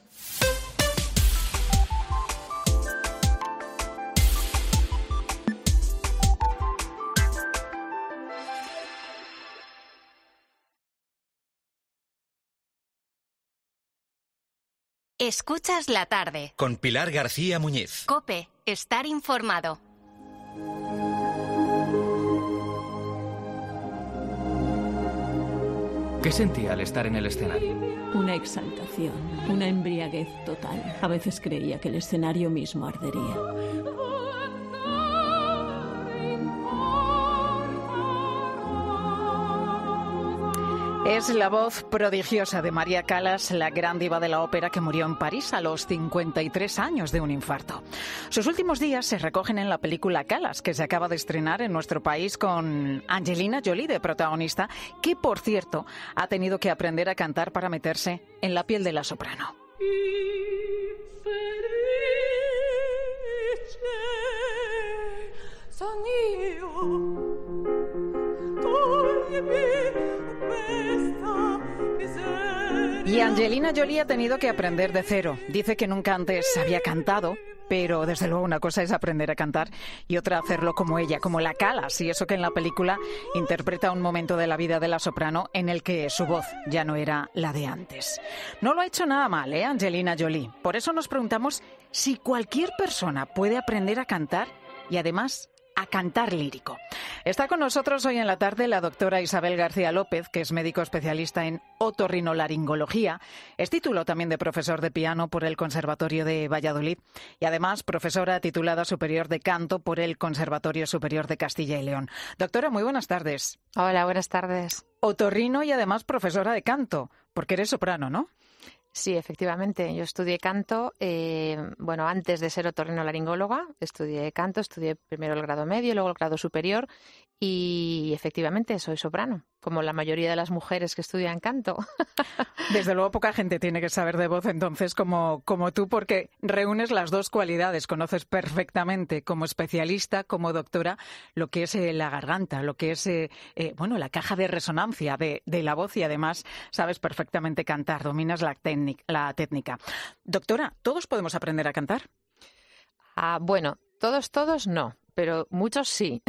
Escuchas la tarde. Con Pilar García Muñiz. Cope, estar informado. ¿Qué sentía al estar en el escenario? Una exaltación, una embriaguez total. A veces creía que el escenario mismo ardería. Es la voz prodigiosa de María Callas, la gran diva de la ópera que murió en París a los cincuenta y tres años de un infarto. Sus últimos días se recogen en la película Callas, que se acaba de estrenar en nuestro país con Angelina Jolie de protagonista, que, por cierto, ha tenido que aprender a cantar para meterse en la piel de la soprano. Y Angelina Jolie ha tenido que aprender de cero. Dice que nunca antes había cantado, pero desde luego una cosa es aprender a cantar y otra hacerlo como ella, como la Callas, y eso que en la película interpreta un momento de la vida de la soprano en el que su voz ya no era la de antes. No lo ha hecho nada mal, ¿eh, Angelina Jolie? Por eso nos preguntamos si cualquier persona puede aprender a cantar y además a cantar lírico. Está con nosotros hoy en la tarde la doctora Isabel García López, que es médico especialista en otorrinolaringología, es título también de profesor de piano por el Conservatorio de Valladolid y además profesora titulada superior de canto por el Conservatorio Superior de Castilla y León. Doctora, muy buenas tardes. Hola, buenas tardes. Otorrino y además profesora de canto, porque eres soprano, ¿no? Sí, efectivamente. Yo estudié canto, eh, bueno, antes de ser otorrinolaringóloga, estudié canto, estudié primero el grado medio, luego el grado superior y efectivamente soy soprano, como la mayoría de las mujeres que estudian canto. Desde luego poca gente tiene que saber de voz entonces como, como tú, porque reúnes las dos cualidades, conoces perfectamente como especialista, como doctora, lo que es eh, la garganta, lo que es eh, eh, bueno, la caja de resonancia de, de la voz y además sabes perfectamente cantar, dominas la técnica. La técnica. Doctora, ¿todos podemos aprender a cantar? Ah, bueno, todos, todos no, pero muchos sí.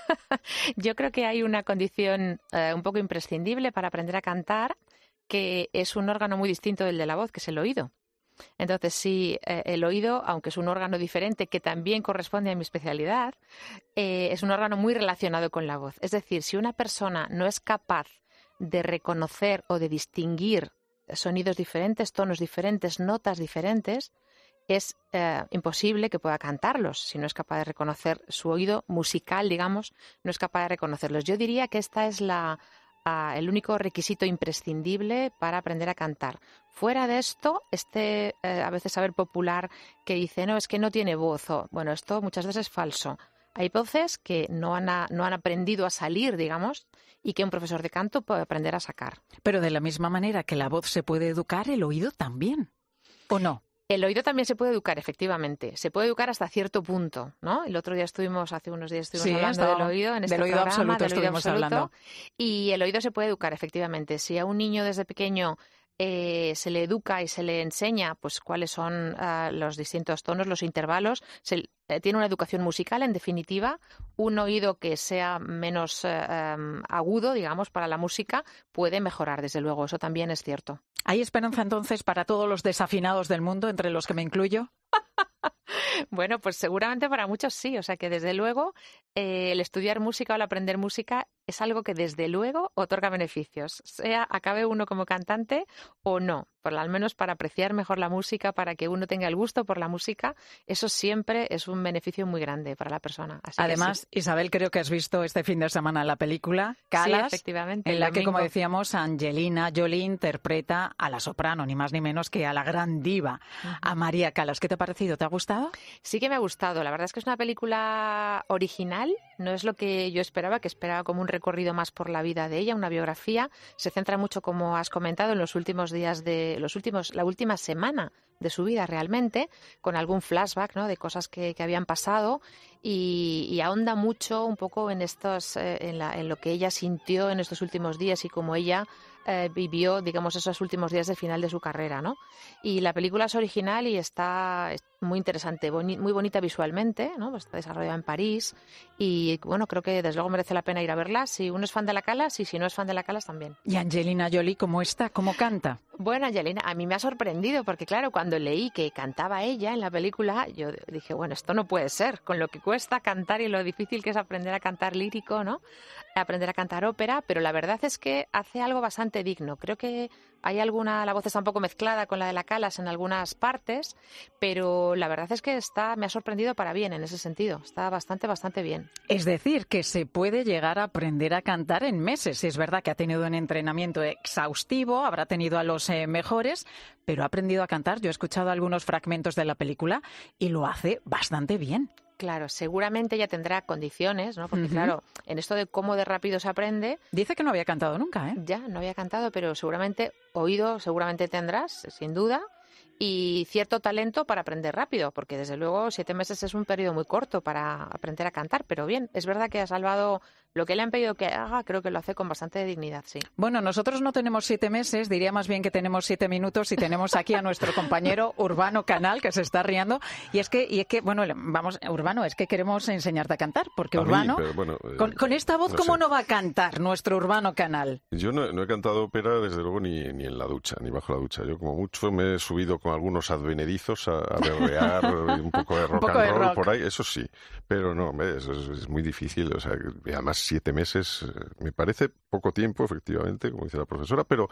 Yo creo que hay una condición eh, un poco imprescindible para aprender a cantar, que es un órgano muy distinto del de la voz, que es el oído. Entonces, sí, eh, el oído, aunque es un órgano diferente que también corresponde a mi especialidad, eh, es un órgano muy relacionado con la voz. Es decir, si una persona no es capaz de reconocer o de distinguir sonidos diferentes, tonos diferentes, notas diferentes, es eh, imposible que pueda cantarlos si no es capaz de reconocer su oído musical, digamos, no es capaz de reconocerlos. Yo diría que esta es la, uh, el único requisito imprescindible para aprender a cantar. Fuera de esto, este eh, a veces saber popular que dice, no, es que no tiene voz. O, bueno, esto muchas veces es falso. Hay voces que no han, a, no han aprendido a salir, digamos, y que un profesor de canto puede aprender a sacar. Pero de la misma manera que la voz se puede educar, el oído también, ¿o no? El oído también se puede educar, efectivamente. Se puede educar hasta cierto punto, ¿no? El otro día estuvimos, hace unos días estuvimos sí, hablando del oído en este del oído programa, absoluto, del oído estuvimos absoluto. Hablando. Y el oído se puede educar, efectivamente. Si a un niño desde pequeño eh, se le educa y se le enseña pues cuáles son uh, los distintos tonos, los intervalos, se, eh, tiene una educación musical, en definitiva, un oído que sea menos eh, um, agudo, digamos, para la música, puede mejorar, desde luego, eso también es cierto. ¿Hay esperanza entonces para todos los desafinados del mundo, entre los que me incluyo? Bueno, pues seguramente para muchos sí, o sea que desde luego eh, el estudiar música o el aprender música es algo que desde luego otorga beneficios, sea acabe uno como cantante o no, pero al menos para apreciar mejor la música, para que uno tenga el gusto por la música, eso siempre es un beneficio muy grande para la persona. Así Además, sí. Isabel, creo que has visto este fin de semana la película Calas, sí, efectivamente, en la domingo. que, como decíamos, Angelina Jolie interpreta a la soprano, ni más ni menos que a la gran diva, uh-huh. a María Callas. ¿Qué te ha parecido? ¿Te ha gustado? Sí que me ha gustado. La verdad es que es una película original, no es lo que yo esperaba, que esperaba como un recorrido más por la vida de ella, una biografía. Se centra mucho, como has comentado, en los últimos días de los últimos, la última semana de su vida realmente, con algún flashback, ¿no?, de cosas que, que habían pasado y, y ahonda mucho un poco en estos, eh, en, la, en lo que ella sintió en estos últimos días y cómo ella eh, vivió, digamos, esos últimos días del final de su carrera, ¿no? Y la película es original y está muy interesante, boni- muy bonita visualmente, ¿no? Está desarrollada en París y, bueno, creo que desde luego merece la pena ir a verla si uno es fan de la Callas y si no es fan de la Callas también. ¿Y Angelina Jolie cómo está? ¿Cómo canta? Bueno, Angelina, a mí me ha sorprendido porque, claro, cuando leí que cantaba ella en la película, yo dije, bueno, esto no puede ser, con lo que cuesta cantar y lo difícil que es aprender a cantar lírico, ¿no? Aprender a cantar ópera, pero la verdad es que hace algo bastante digno. Creo que hay alguna, la voz está un poco mezclada con la de la Callas en algunas partes, pero la verdad es que está, me ha sorprendido para bien en ese sentido. Está bastante, bastante bien. Es decir, que se puede llegar a aprender a cantar en meses. Es verdad que ha tenido un entrenamiento exhaustivo, habrá tenido a los eh, mejores, pero ha aprendido a cantar. Yo he escuchado algunos fragmentos de la película y lo hace bastante bien. Claro, seguramente ella tendrá condiciones, ¿no? Porque, uh-huh. claro, en esto de cómo de rápido se aprende... Dice que no había cantado nunca, ¿eh? Ya, no había cantado, pero seguramente oído seguramente tendrás, sin duda, y cierto talento para aprender rápido, porque desde luego siete meses es un periodo muy corto para aprender a cantar, pero bien, es verdad que ha salvado lo que le han pedido que haga, creo que lo hace con bastante dignidad, sí. Bueno, nosotros no tenemos siete meses, diría más bien que tenemos siete minutos y tenemos aquí a nuestro compañero Urbano Canal, que se está riendo, y es que, y es que bueno, vamos, Urbano, es que queremos enseñarte a cantar, porque a Urbano, mí, pero bueno, eh, con, con esta voz, no ¿cómo sé. no va a cantar nuestro Urbano Canal? Yo no, no he cantado ópera, desde luego, ni, ni en la ducha, ni bajo la ducha. Yo, como mucho, me he subido con algunos advenedizos a, a berrear un poco de rock poco and de roll rock. por ahí, eso sí. Pero no, hombre, eso es, es muy difícil, o sea, y además siete meses eh, me parece poco tiempo, efectivamente, como dice la profesora, pero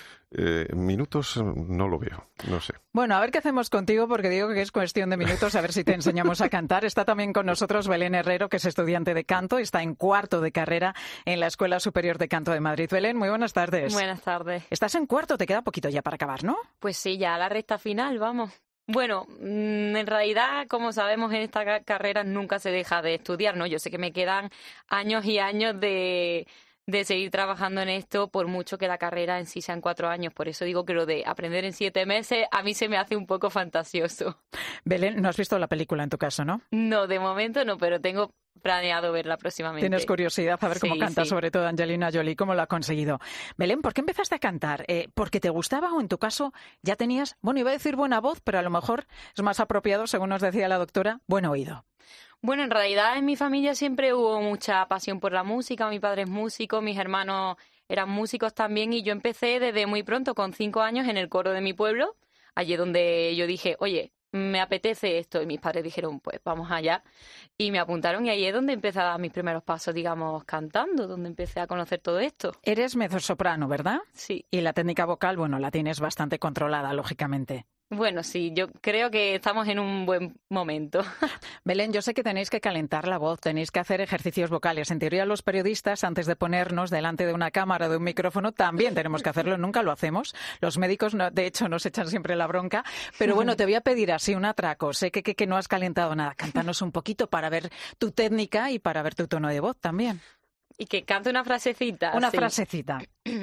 eh, en minutos no lo veo, no sé. Bueno, a ver qué hacemos contigo, porque digo que es cuestión de minutos, a ver si te enseñamos a cantar. Está también con nosotros Belén Herrero, que es estudiante de canto, está en cuarto de carrera en la Escuela Superior de Canto de Madrid. Belén, muy buenas tardes. Buenas tardes. Estás en cuarto, te queda poquito ya para acabar, ¿no? Pues sí, ya a la recta final, vamos. Bueno, en realidad, como sabemos, en esta carrera nunca se deja de estudiar, ¿no? Yo sé que me quedan años y años de, de seguir trabajando en esto, por mucho que la carrera en sí sean cuatro años. Por eso digo que lo de aprender en siete meses a mí se me hace un poco fantasioso. Belén, no has visto la película en tu caso, ¿no? No, de momento no, pero tengo planeado verla próximamente. Tienes curiosidad a ver cómo sí, canta, sí. sobre todo Angelina Jolie, cómo lo ha conseguido. Belén, ¿por qué empezaste a cantar? Eh, ¿Porque te gustaba o en tu caso ya tenías, bueno, iba a decir buena voz, pero a lo mejor es más apropiado, según nos decía la doctora, buen oído? Bueno, en realidad en mi familia siempre hubo mucha pasión por la música. Mi padre es músico, mis hermanos eran músicos también y yo empecé desde muy pronto, con cinco años, en el coro de mi pueblo, allí donde yo dije, oye, me apetece esto, y mis padres dijeron, pues vamos allá, y me apuntaron y ahí es donde empecé a dar mis primeros pasos, digamos, cantando, donde empecé a conocer todo esto. Eres mezzosoprano, ¿verdad? Sí. Y la técnica vocal, bueno, la tienes bastante controlada, lógicamente. Bueno, sí, yo creo que estamos en un buen momento. Belén, yo sé que tenéis que calentar la voz, tenéis que hacer ejercicios vocales. En teoría, los periodistas, antes de ponernos delante de una cámara o de un micrófono, también tenemos que hacerlo. Nunca lo hacemos. Los médicos, no, de hecho, nos echan siempre la bronca. Pero bueno, te voy a pedir así un atraco. Sé que, que, que no has calentado nada. Cántanos un poquito para ver tu técnica y para ver tu tono de voz también. Y que cante una frasecita. Una sí. frasecita.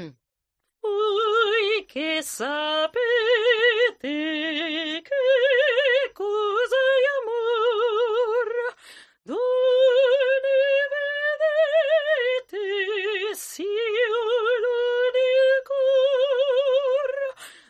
Uy, que sapete, qué cosa de amor, donde vedete, cielo del cor,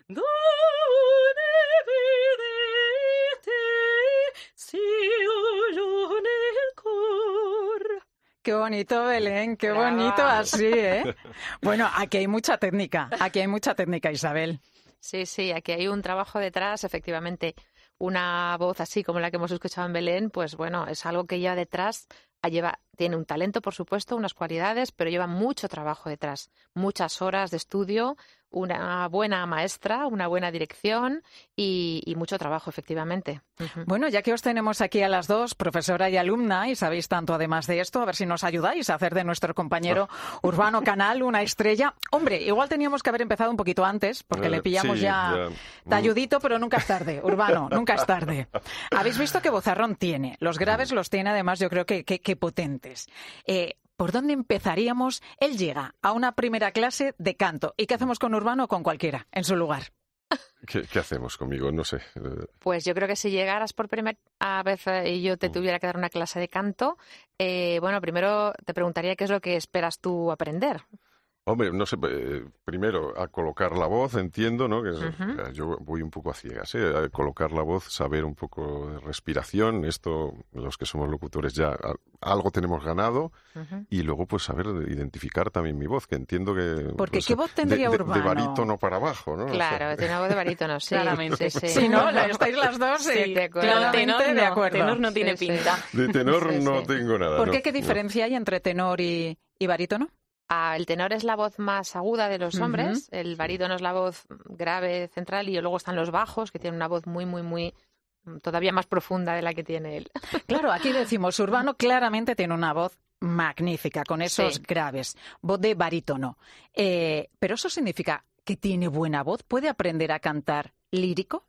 Qué bonito, Belén, qué Brava. bonito así, ¿eh? Bueno, aquí hay mucha técnica, aquí hay mucha técnica, Isabel. Sí, sí, aquí hay un trabajo detrás, efectivamente. Una voz así como la que hemos escuchado en Belén, pues bueno, es algo que lleva detrás, lleva, tiene un talento, por supuesto, unas cualidades, pero lleva mucho trabajo detrás, muchas horas de estudio, una buena maestra, una buena dirección y, y mucho trabajo, efectivamente. Uh-huh. Bueno, ya que os tenemos aquí a las dos, profesora y alumna, y sabéis tanto además de esto, a ver si nos ayudáis a hacer de nuestro compañero Urbano Canal una estrella. Hombre, igual teníamos que haber empezado un poquito antes, porque eh, le pillamos sí, ya, ya talludito, pero nunca es tarde, Urbano, nunca es tarde. Habéis visto qué vozarrón tiene. Los graves los tiene además, yo creo que, que, que potentes. Eh, ¿Por dónde empezaríamos? Él llega a una primera clase de canto. ¿Y qué hacemos con Urbano o con cualquiera en su lugar? ¿Qué, qué hacemos conmigo? No sé. Pues yo creo que si llegaras por primera vez y yo te tuviera que dar una clase de canto, eh, bueno, primero te preguntaría qué es lo que esperas tú aprender. Hombre, no sé, eh, primero a colocar la voz, entiendo, ¿no? Que es, uh-huh. Yo voy un poco a ciegas, ¿eh? A colocar la voz, saber un poco de respiración, esto, los que somos locutores ya algo tenemos ganado, uh-huh. Y luego pues saber identificar también mi voz, que entiendo que... Porque pues, ¿qué voz tendría de, Urbano? De, de barítono para abajo, ¿no? Claro, o sea... tiene una voz de barítono, sí. Claramente. Sí, sí. Si no, estáis las dos, sí, sí de acuerdo. Claramente tenor no, de acuerdo. Tenor no tiene sí, pinta. Sí. De tenor sí, no sí. tengo nada. ¿Por qué? No, ¿Qué diferencia no. hay entre tenor y, y barítono? Ah, el tenor es la voz más aguda de los hombres, uh-huh. El barítono es la voz grave, central, y luego están los bajos, que tienen una voz muy, muy, muy, todavía más profunda de la que tiene él. Claro, aquí decimos, Urbano claramente tiene una voz magnífica, con esos sí. graves, voz de barítono. Eh, ¿Pero eso significa que tiene buena voz? ¿Puede aprender a cantar lírico?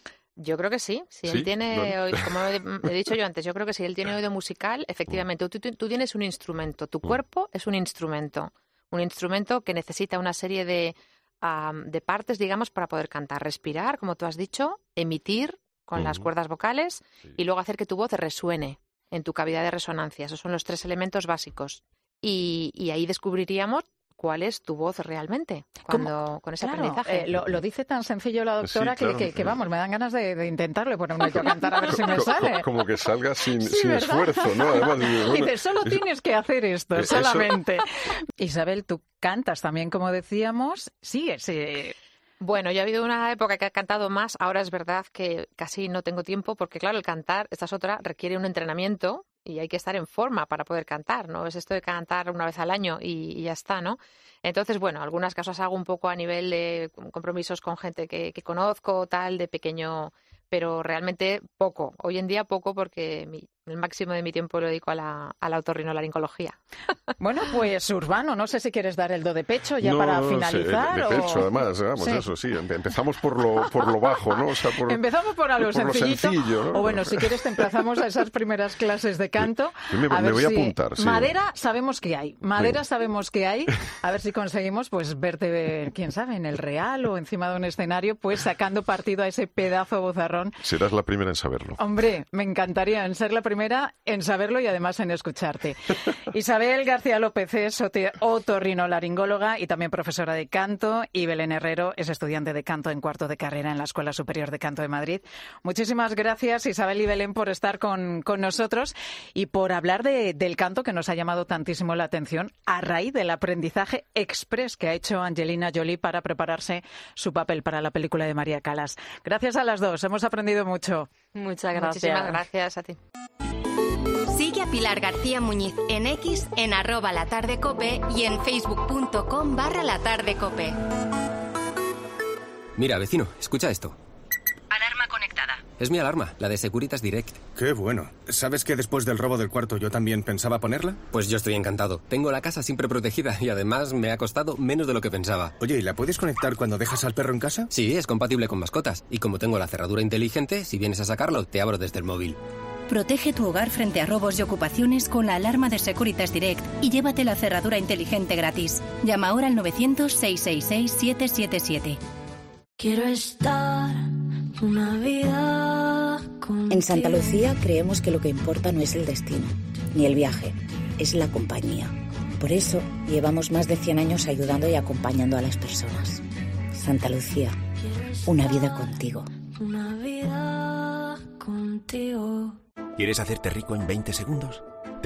Yo creo que sí. Si ¿Sí? él tiene, No. oído, como he dicho yo antes, yo creo que si él tiene oído musical, efectivamente, tú, tú, tú tienes un instrumento, tu cuerpo es un instrumento, un instrumento que necesita una serie de, um, de partes, digamos, para poder cantar, respirar, como tú has dicho, emitir con uh-huh. las cuerdas vocales sí. y luego hacer que tu voz resuene en tu cavidad de resonancia. Esos son los tres elementos básicos. Y, y ahí descubriríamos cuál es tu voz realmente cuando con ese claro, aprendizaje. Eh, lo, lo dice tan sencillo la doctora sí, claro, que, que, que, vamos, me dan ganas de, de intentarlo, ponerme yo a cantar a ver si me sale. Como que salga sin, sí, sin esfuerzo, ¿no? Además, bueno, dice, solo tienes que hacer esto, eso... solamente. Isabel, tú cantas también, como decíamos. Sí, sí. Bueno, yo he habido una época que he cantado más, ahora es verdad que casi no tengo tiempo, porque claro, el cantar, esta es otra, requiere un entrenamiento y hay que estar en forma para poder cantar, ¿no? Es esto de cantar una vez al año y, y ya está, ¿no? Entonces, bueno, algunas cosas hago un poco a nivel de compromisos con gente que, que conozco, tal, de pequeño, pero realmente poco. Hoy en día poco porque mi, el máximo de mi tiempo lo dedico a la, a la otorrinolaringología. Bueno, pues Urbano, no sé si quieres dar el do de pecho ya no, para no, finalizar. Sí, de, de pecho, o... además, vamos, sí. eso sí, empezamos por lo, por lo bajo, ¿no? O sea, por, empezamos por algo por sencillito. Lo sencillo, ¿no? O bueno, si quieres te emplazamos a esas primeras clases de canto. Sí, me, a me ver voy a si... apuntar, sí. Madera sabemos que hay, madera sí. sabemos que hay. A ver si conseguimos pues verte, quién sabe, en el Real o encima de un escenario, pues sacando partido a ese pedazo bozarrón. Serás la primera en saberlo. Hombre, me encantaría en ser la primera en saberlo y además en escucharte. Isabel García López es otorrinolaringóloga y también profesora de canto, y Belén Herrero es estudiante de canto en cuarto de carrera en la Escuela Superior de Canto de Madrid. Muchísimas gracias, Isabel y Belén, por estar con, con nosotros y por hablar de, del canto, que nos ha llamado tantísimo la atención a raíz del aprendizaje express que ha hecho Angelina Jolie para prepararse su papel para la película de María Callas. Gracias a las dos, hemos aprendido mucho. Muchas gracias. Muchísimas gracias a ti. Sigue a Pilar García Muñiz en X, en arroba latardecope y en facebook.com barra latardecope. Mira, vecino, escucha esto. Alarma conectada. Es mi alarma, la de Securitas Direct. Qué bueno. ¿Sabes que después del robo del cuarto yo también pensaba ponerla? Pues yo estoy encantado. Tengo la casa siempre protegida y además me ha costado menos de lo que pensaba. Oye, ¿y la puedes conectar cuando dejas al perro en casa? Sí, es compatible con mascotas. Y como tengo la cerradura inteligente, si vienes a sacarlo, te abro desde el móvil. Protege tu hogar frente a robos y ocupaciones con la alarma de Securitas Direct y llévate la cerradura inteligente gratis. Llama ahora al novecientos, seiscientos sesenta y seis, siete siete siete. Quiero estar una vida contigo. En Santa Lucía creemos que lo que importa no es el destino, ni el viaje, es la compañía. Por eso llevamos más de cien años ayudando y acompañando a las personas. Santa Lucía, una vida contigo. Una vida contigo. ¿Quieres hacerte rico en veinte segundos? Te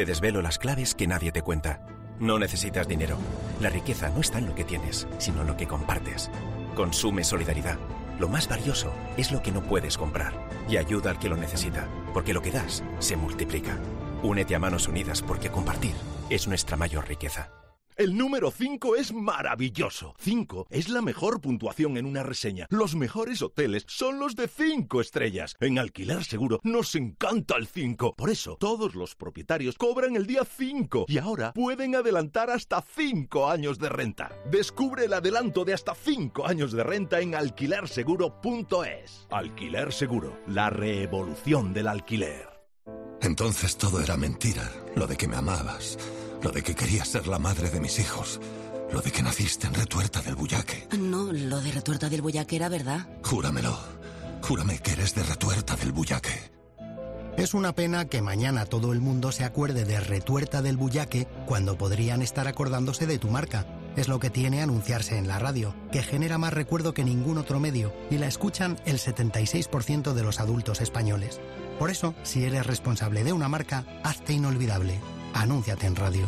Te desvelo las claves que nadie te cuenta. No necesitas dinero. La riqueza no está en lo que tienes, sino en lo que compartes. Consume solidaridad. Lo más valioso es lo que no puedes comprar. Y ayuda al que lo necesita, porque lo que das se multiplica. Únete a Manos Unidas porque compartir es nuestra mayor riqueza. El número cinco es maravilloso. cinco es la mejor puntuación en una reseña. Los mejores hoteles son los de cinco estrellas. En Alquiler Seguro nos encanta el cinco. Por eso, todos los propietarios cobran el día cinco y ahora pueden adelantar hasta cinco años de renta. Descubre el adelanto de hasta cinco años de renta en alquiler seguro punto es. Alquiler Seguro, la revolución del alquiler. Entonces todo era mentira. Lo de que me amabas, lo de que querías ser la madre de mis hijos, lo de que naciste en Retuerta del Bullaque. No, lo de Retuerta del Bullaque era verdad. Júramelo. Júrame que eres de Retuerta del Bullaque. Es una pena que mañana todo el mundo se acuerde de Retuerta del Bullaque cuando podrían estar acordándose de tu marca. Es lo que tiene anunciarse en la radio, que genera más recuerdo que ningún otro medio y la escuchan el setenta y seis por ciento de los adultos españoles. Por eso, si eres responsable de una marca, hazte inolvidable. Anúnciate en radio.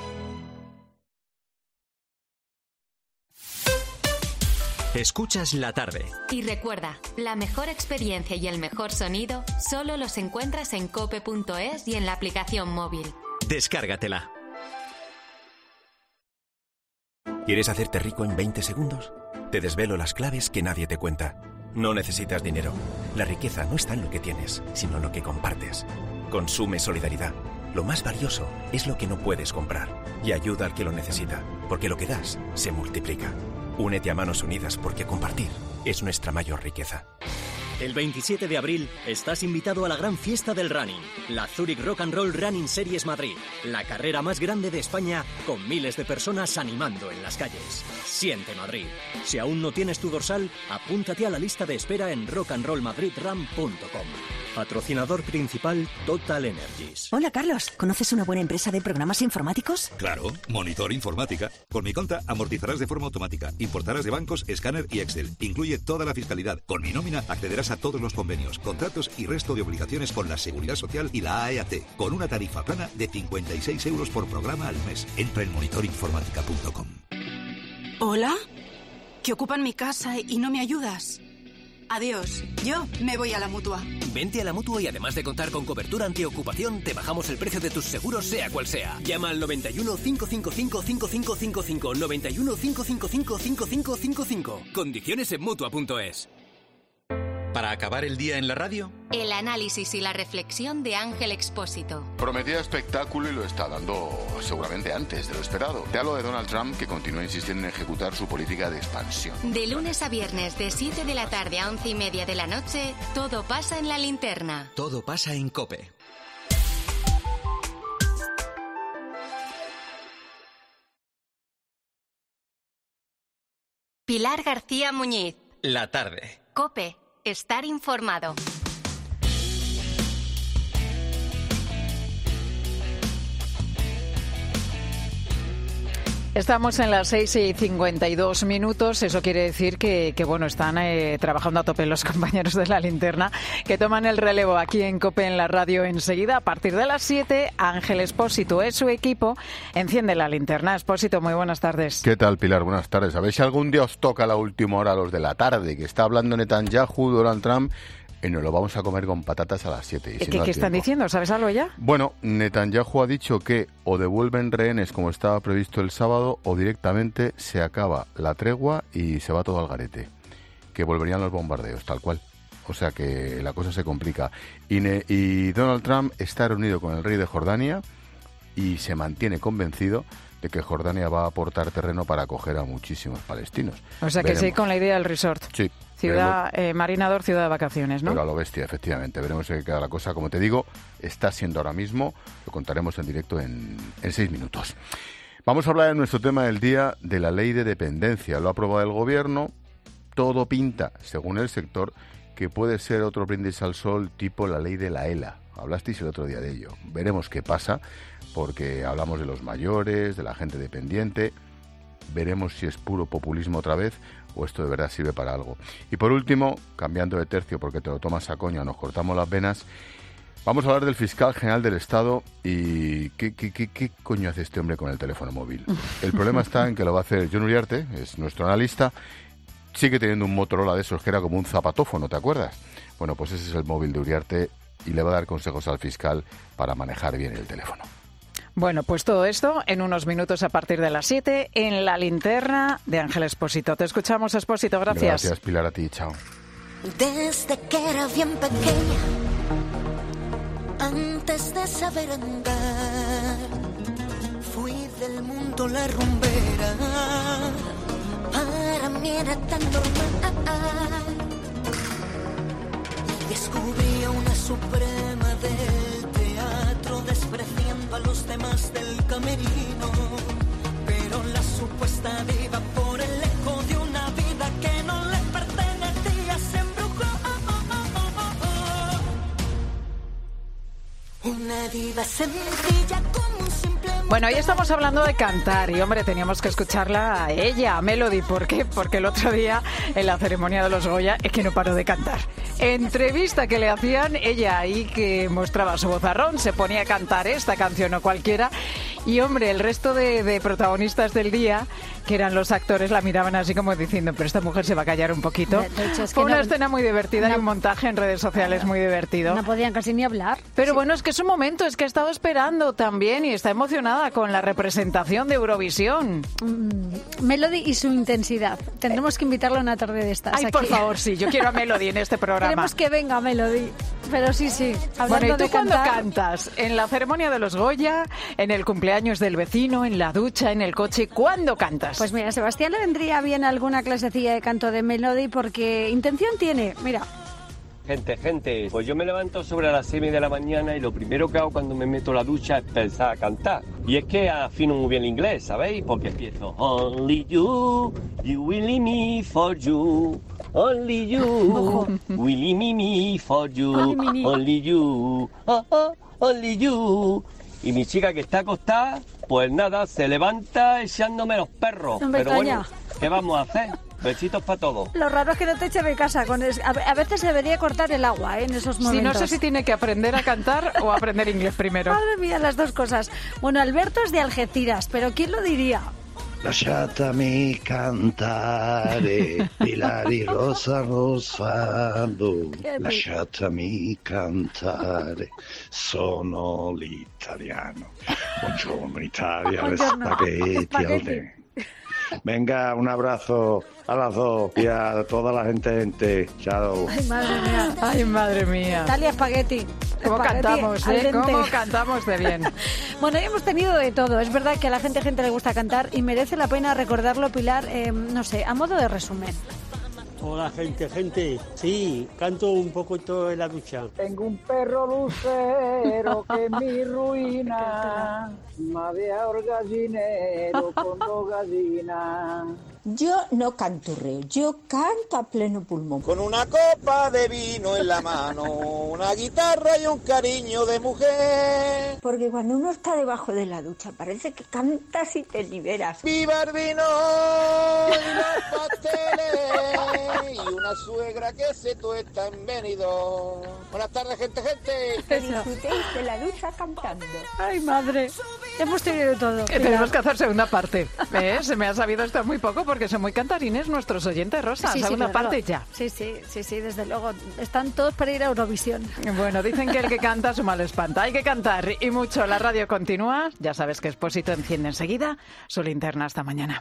Escuchas La Tarde. Y recuerda, la mejor experiencia y el mejor sonido solo los encuentras en cope punto es y en la aplicación móvil. Descárgatela. ¿Quieres hacerte rico en veinte segundos? Te desvelo las claves que nadie te cuenta. No necesitas dinero. La riqueza no está en lo que tienes, sino en lo que compartes. Consume solidaridad. Lo más valioso es lo que no puedes comprar. Y ayuda al que lo necesita, porque lo que das se multiplica. Únete a Manos Unidas porque compartir es nuestra mayor riqueza. El veintisiete de abril estás invitado a la gran fiesta del running, la Zurich Rock and Roll Running Series Madrid, la carrera más grande de España con miles de personas animando en las calles. Siente Madrid. Si aún no tienes tu dorsal, apúntate a la lista de espera en rock and roll madrid run punto com. Patrocinador principal Total Energies. Hola Carlos, ¿conoces una buena empresa de programas informáticos? Claro, Monitor Informática. Con mi conta amortizarás de forma automática, importarás de bancos, escáner y Excel. Incluye toda la fiscalidad. Con mi nómina accederás a todos los convenios, contratos y resto de obligaciones con la Seguridad Social y la A E A T, con una tarifa plana de cincuenta y seis euros por programa al mes. Entra en monitor informática punto com. ¿Hola? Que ocupan mi casa y no me ayudas. Adiós, yo me voy a la Mutua. Vente a la Mutua y además de contar con cobertura antiocupación, te bajamos el precio de tus seguros sea cual sea. Llama al noventa y uno, cinco cinco cinco, cinco cinco cinco cinco, noventa y uno, cinco cinco cinco, cinco cinco cinco cinco. Condiciones en mutua punto es. Para acabar el día en la radio, el análisis y la reflexión de Ángel Expósito. Prometía espectáculo y lo está dando seguramente antes de lo esperado. Te hablo de Donald Trump, que continúa insistiendo en ejecutar su política de expansión. De lunes a viernes, de siete de la tarde a once y media de la noche, todo pasa en La Linterna. Todo pasa en COPE. Pilar García Muñiz. La Tarde. COPE. Estar informado. Estamos en las seis y cincuenta y dos minutos. Eso quiere decir que, que bueno, están eh, trabajando a tope los compañeros de La Linterna, que toman el relevo aquí en COPE en la radio enseguida. A partir de las siete, Ángel Expósito es su equipo. Enciende La Linterna. Expósito, muy buenas tardes. ¿Qué tal, Pilar? Buenas tardes. A ver si algún día os toca la última hora a los de la tarde, que está hablando Netanyahu, Donald Trump, y nos lo vamos a comer con patatas a las siete. Y ¿Qué, si no ¿qué están tiempo. diciendo? ¿Sabes algo ya? Bueno, Netanyahu ha dicho que o devuelven rehenes como estaba previsto el sábado o directamente se acaba la tregua y se va todo al garete. Que volverían los bombardeos, tal cual. O sea que la cosa se complica. Y, ne- y Donald Trump está reunido con el rey de Jordania y se mantiene convencido de que Jordania va a aportar terreno para acoger a muchísimos palestinos. O sea que Veremos. sí, con la idea del resort. Sí. Ciudad, eh, Marinador, ciudad de vacaciones, ¿no? Pero a lo bestia, efectivamente. Veremos qué queda la cosa. Como te digo, está siendo ahora mismo. Lo contaremos en directo en, en seis minutos. Vamos a hablar en nuestro tema del día de la ley de dependencia. Lo ha aprobado el Gobierno. Todo pinta, según el sector, que puede ser otro brindis al sol tipo la ley de la ELA. Hablasteis el otro día de ello. Veremos qué pasa, porque hablamos de los mayores, de la gente dependiente. Veremos si es puro populismo otra vez o esto de verdad sirve para algo. Y por último, cambiando de tercio porque te lo tomas a coña, nos cortamos las venas, Vamos a hablar del fiscal general del Estado y ¿qué, qué, qué, qué coño hace este hombre con el teléfono móvil? El problema está en que lo va a hacer Jon Uriarte, es nuestro analista, sigue teniendo un Motorola de esos que era como un zapatófono, ¿te acuerdas? Bueno, pues ese es el móvil de Uriarte y le va a dar consejos al fiscal para manejar bien el teléfono. Bueno, pues todo esto en unos minutos a partir de las siete en la linterna de Ángel Expósito. Te escuchamos, Expósito, gracias. Gracias, Pilar, a ti, chao. Desde que era bien pequeña, antes de saber andar, fui del mundo la rumbera. Para mí era tan normal. Y descubrí a una suprema del teatro, despreciando a los demás del camerino. Pero la supuesta diva, por el eco de una vida que no le pertenecía, se embrujó. Una diva sencilla como un simple... Bueno, hoy estamos hablando de cantar y, hombre, teníamos que escucharla a ella, a Melody. ¿Por qué? Porque el otro día, en la ceremonia de los Goya, es que no paró de cantar. Entrevista que le hacían, ella ahí que mostraba su vozarrón, se ponía a cantar esta canción o cualquiera. Y, hombre, el resto de, de protagonistas del día, que eran los actores, la miraban así como diciendo, pero esta mujer se va a callar un poquito. De, de hecho, es Fue que una no, escena muy divertida no, y un montaje en redes sociales muy divertido. No podían casi ni hablar. Pero sí. Bueno, es que es un momento, es que ha estado esperando también y está emocionada con la representación de Eurovisión. Mm, Melody y su intensidad. Tendremos que invitarla a una tarde de estas. Ay, aquí. por favor, sí, yo quiero a Melody en este programa. Queremos que venga Melody. Pero sí, sí. Bueno, ¿y tú de cuándo cantar... cantas? ¿En la ceremonia de los Goya? ¿En el cumpleaños del vecino? ¿En la ducha? ¿En el coche? ¿Cuándo cantas? Pues mira, a Sebastián le vendría bien alguna clasecilla de canto de Melody porque intención tiene. Mira. Gente, gente, pues yo me levanto sobre las seis de la mañana y lo primero que hago cuando me meto a la ducha es pensar a cantar. Y es que afino muy bien el inglés, ¿sabéis? Porque empiezo Only you, you will leave me for you. Only you, will leave me, me for you. Only you, oh, oh, only you. Y mi chica que está acostada, pues nada, se levanta echándome los perros. No me Pero extraña. bueno, ¿qué vamos a hacer? Besitos para todos. Lo raro es que no te eche de casa. Con es... A veces se debería cortar el agua, ¿eh? En esos momentos. Sí, no sé si tiene que aprender a cantar o aprender inglés primero. Madre mía, las dos cosas. Bueno, Alberto es de Algeciras, pero ¿quién lo diría? Lasciatemi cantare, Pilari Rosa Rosfaldo. Lasciatemi cantare, sono l'italiano. Buongiorno Italia, le spaghetti al dente. Venga, un abrazo a las dos y a toda la gente, gente. Chao. Ay, madre mía. Ay, madre mía. Italia Spaghetti. ¿Cómo Spaghetti cantamos, eh? ¿Cómo cantamos de bien? Bueno, hemos tenido de todo. Es verdad que a la gente, gente le gusta cantar y merece la pena recordarlo, Pilar, eh, no sé, a modo de resumen. Hola, gente, gente. Sí, canto un poquito en la ducha. Tengo un perro lucero que es mi ruina, madeador gallinero con dos gallinas. Yo no canturreo, yo canto a pleno pulmón. Con una copa de vino en la mano, una guitarra y un cariño de mujer. Porque cuando uno está debajo de la ducha parece que cantas y te liberas. ¡Viva el vino y los pasteles! Y una suegra que se tuesta en Benidorm. Buenas tardes, gente, gente. Que disfrutéis de la ducha cantando. Ay, madre. Hemos tenido de todo. Eh, tenemos que hacer segunda parte. ¿Eh? Se me ha sabido esto muy poco porque son muy cantarines nuestros oyentes, Rosa. Sí, segunda sí, claro. parte ya. Sí, sí, sí, sí, desde luego. Están todos para ir a Eurovisión. Bueno, dicen que el que canta su mal espanta. Hay que cantar y mucho. La radio continúa. Ya sabes que Expósito enciende enseguida su linterna. Hasta mañana.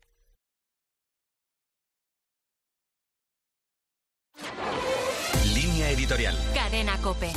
Línea editorial. Cadena COPE.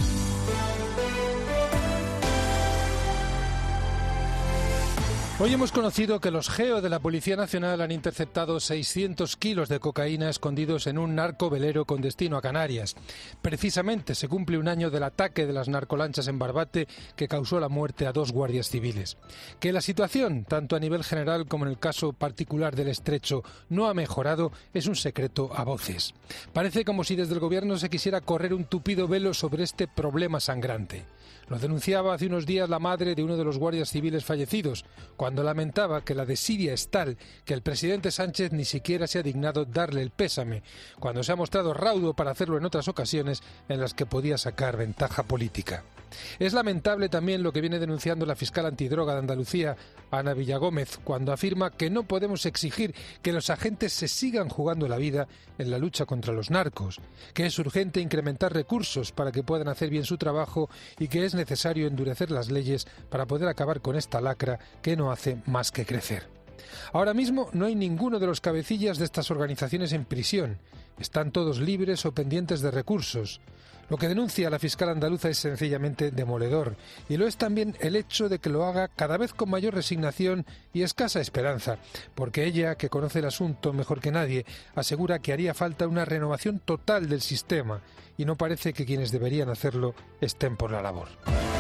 Hoy hemos conocido que los GEO de la Policía Nacional han interceptado seiscientos kilos de cocaína escondidos en un narcovelero con destino a Canarias. Precisamente se cumple un año del ataque de las narcolanchas en Barbate que causó la muerte a dos guardias civiles. Que la situación, tanto a nivel general como en el caso particular del Estrecho, no ha mejorado es un secreto a voces. Parece como si desde el Gobierno se quisiera correr un tupido velo sobre este problema sangrante. Lo denunciaba hace unos días la madre de uno de los guardias civiles fallecidos, cuando cuando lamentaba que la desidia es tal que el presidente Sánchez ni siquiera se ha dignado darle el pésame, cuando se ha mostrado raudo para hacerlo en otras ocasiones en las que podía sacar ventaja política. Es lamentable también lo que viene denunciando la fiscal antidroga de Andalucía, Ana Villagómez, cuando afirma que no podemos exigir que los agentes se sigan jugando la vida en la lucha contra los narcos, que es urgente incrementar recursos para que puedan hacer bien su trabajo y que es necesario endurecer las leyes para poder acabar con esta lacra que no hace más que crecer. Ahora mismo no hay ninguno de los cabecillas de estas organizaciones en prisión. Están todos libres o pendientes de recursos. Lo que denuncia la fiscal andaluza es sencillamente demoledor, y lo es también el hecho de que lo haga cada vez con mayor resignación y escasa esperanza, porque ella, que conoce el asunto mejor que nadie, asegura que haría falta una renovación total del sistema, y no parece que quienes deberían hacerlo estén por la labor.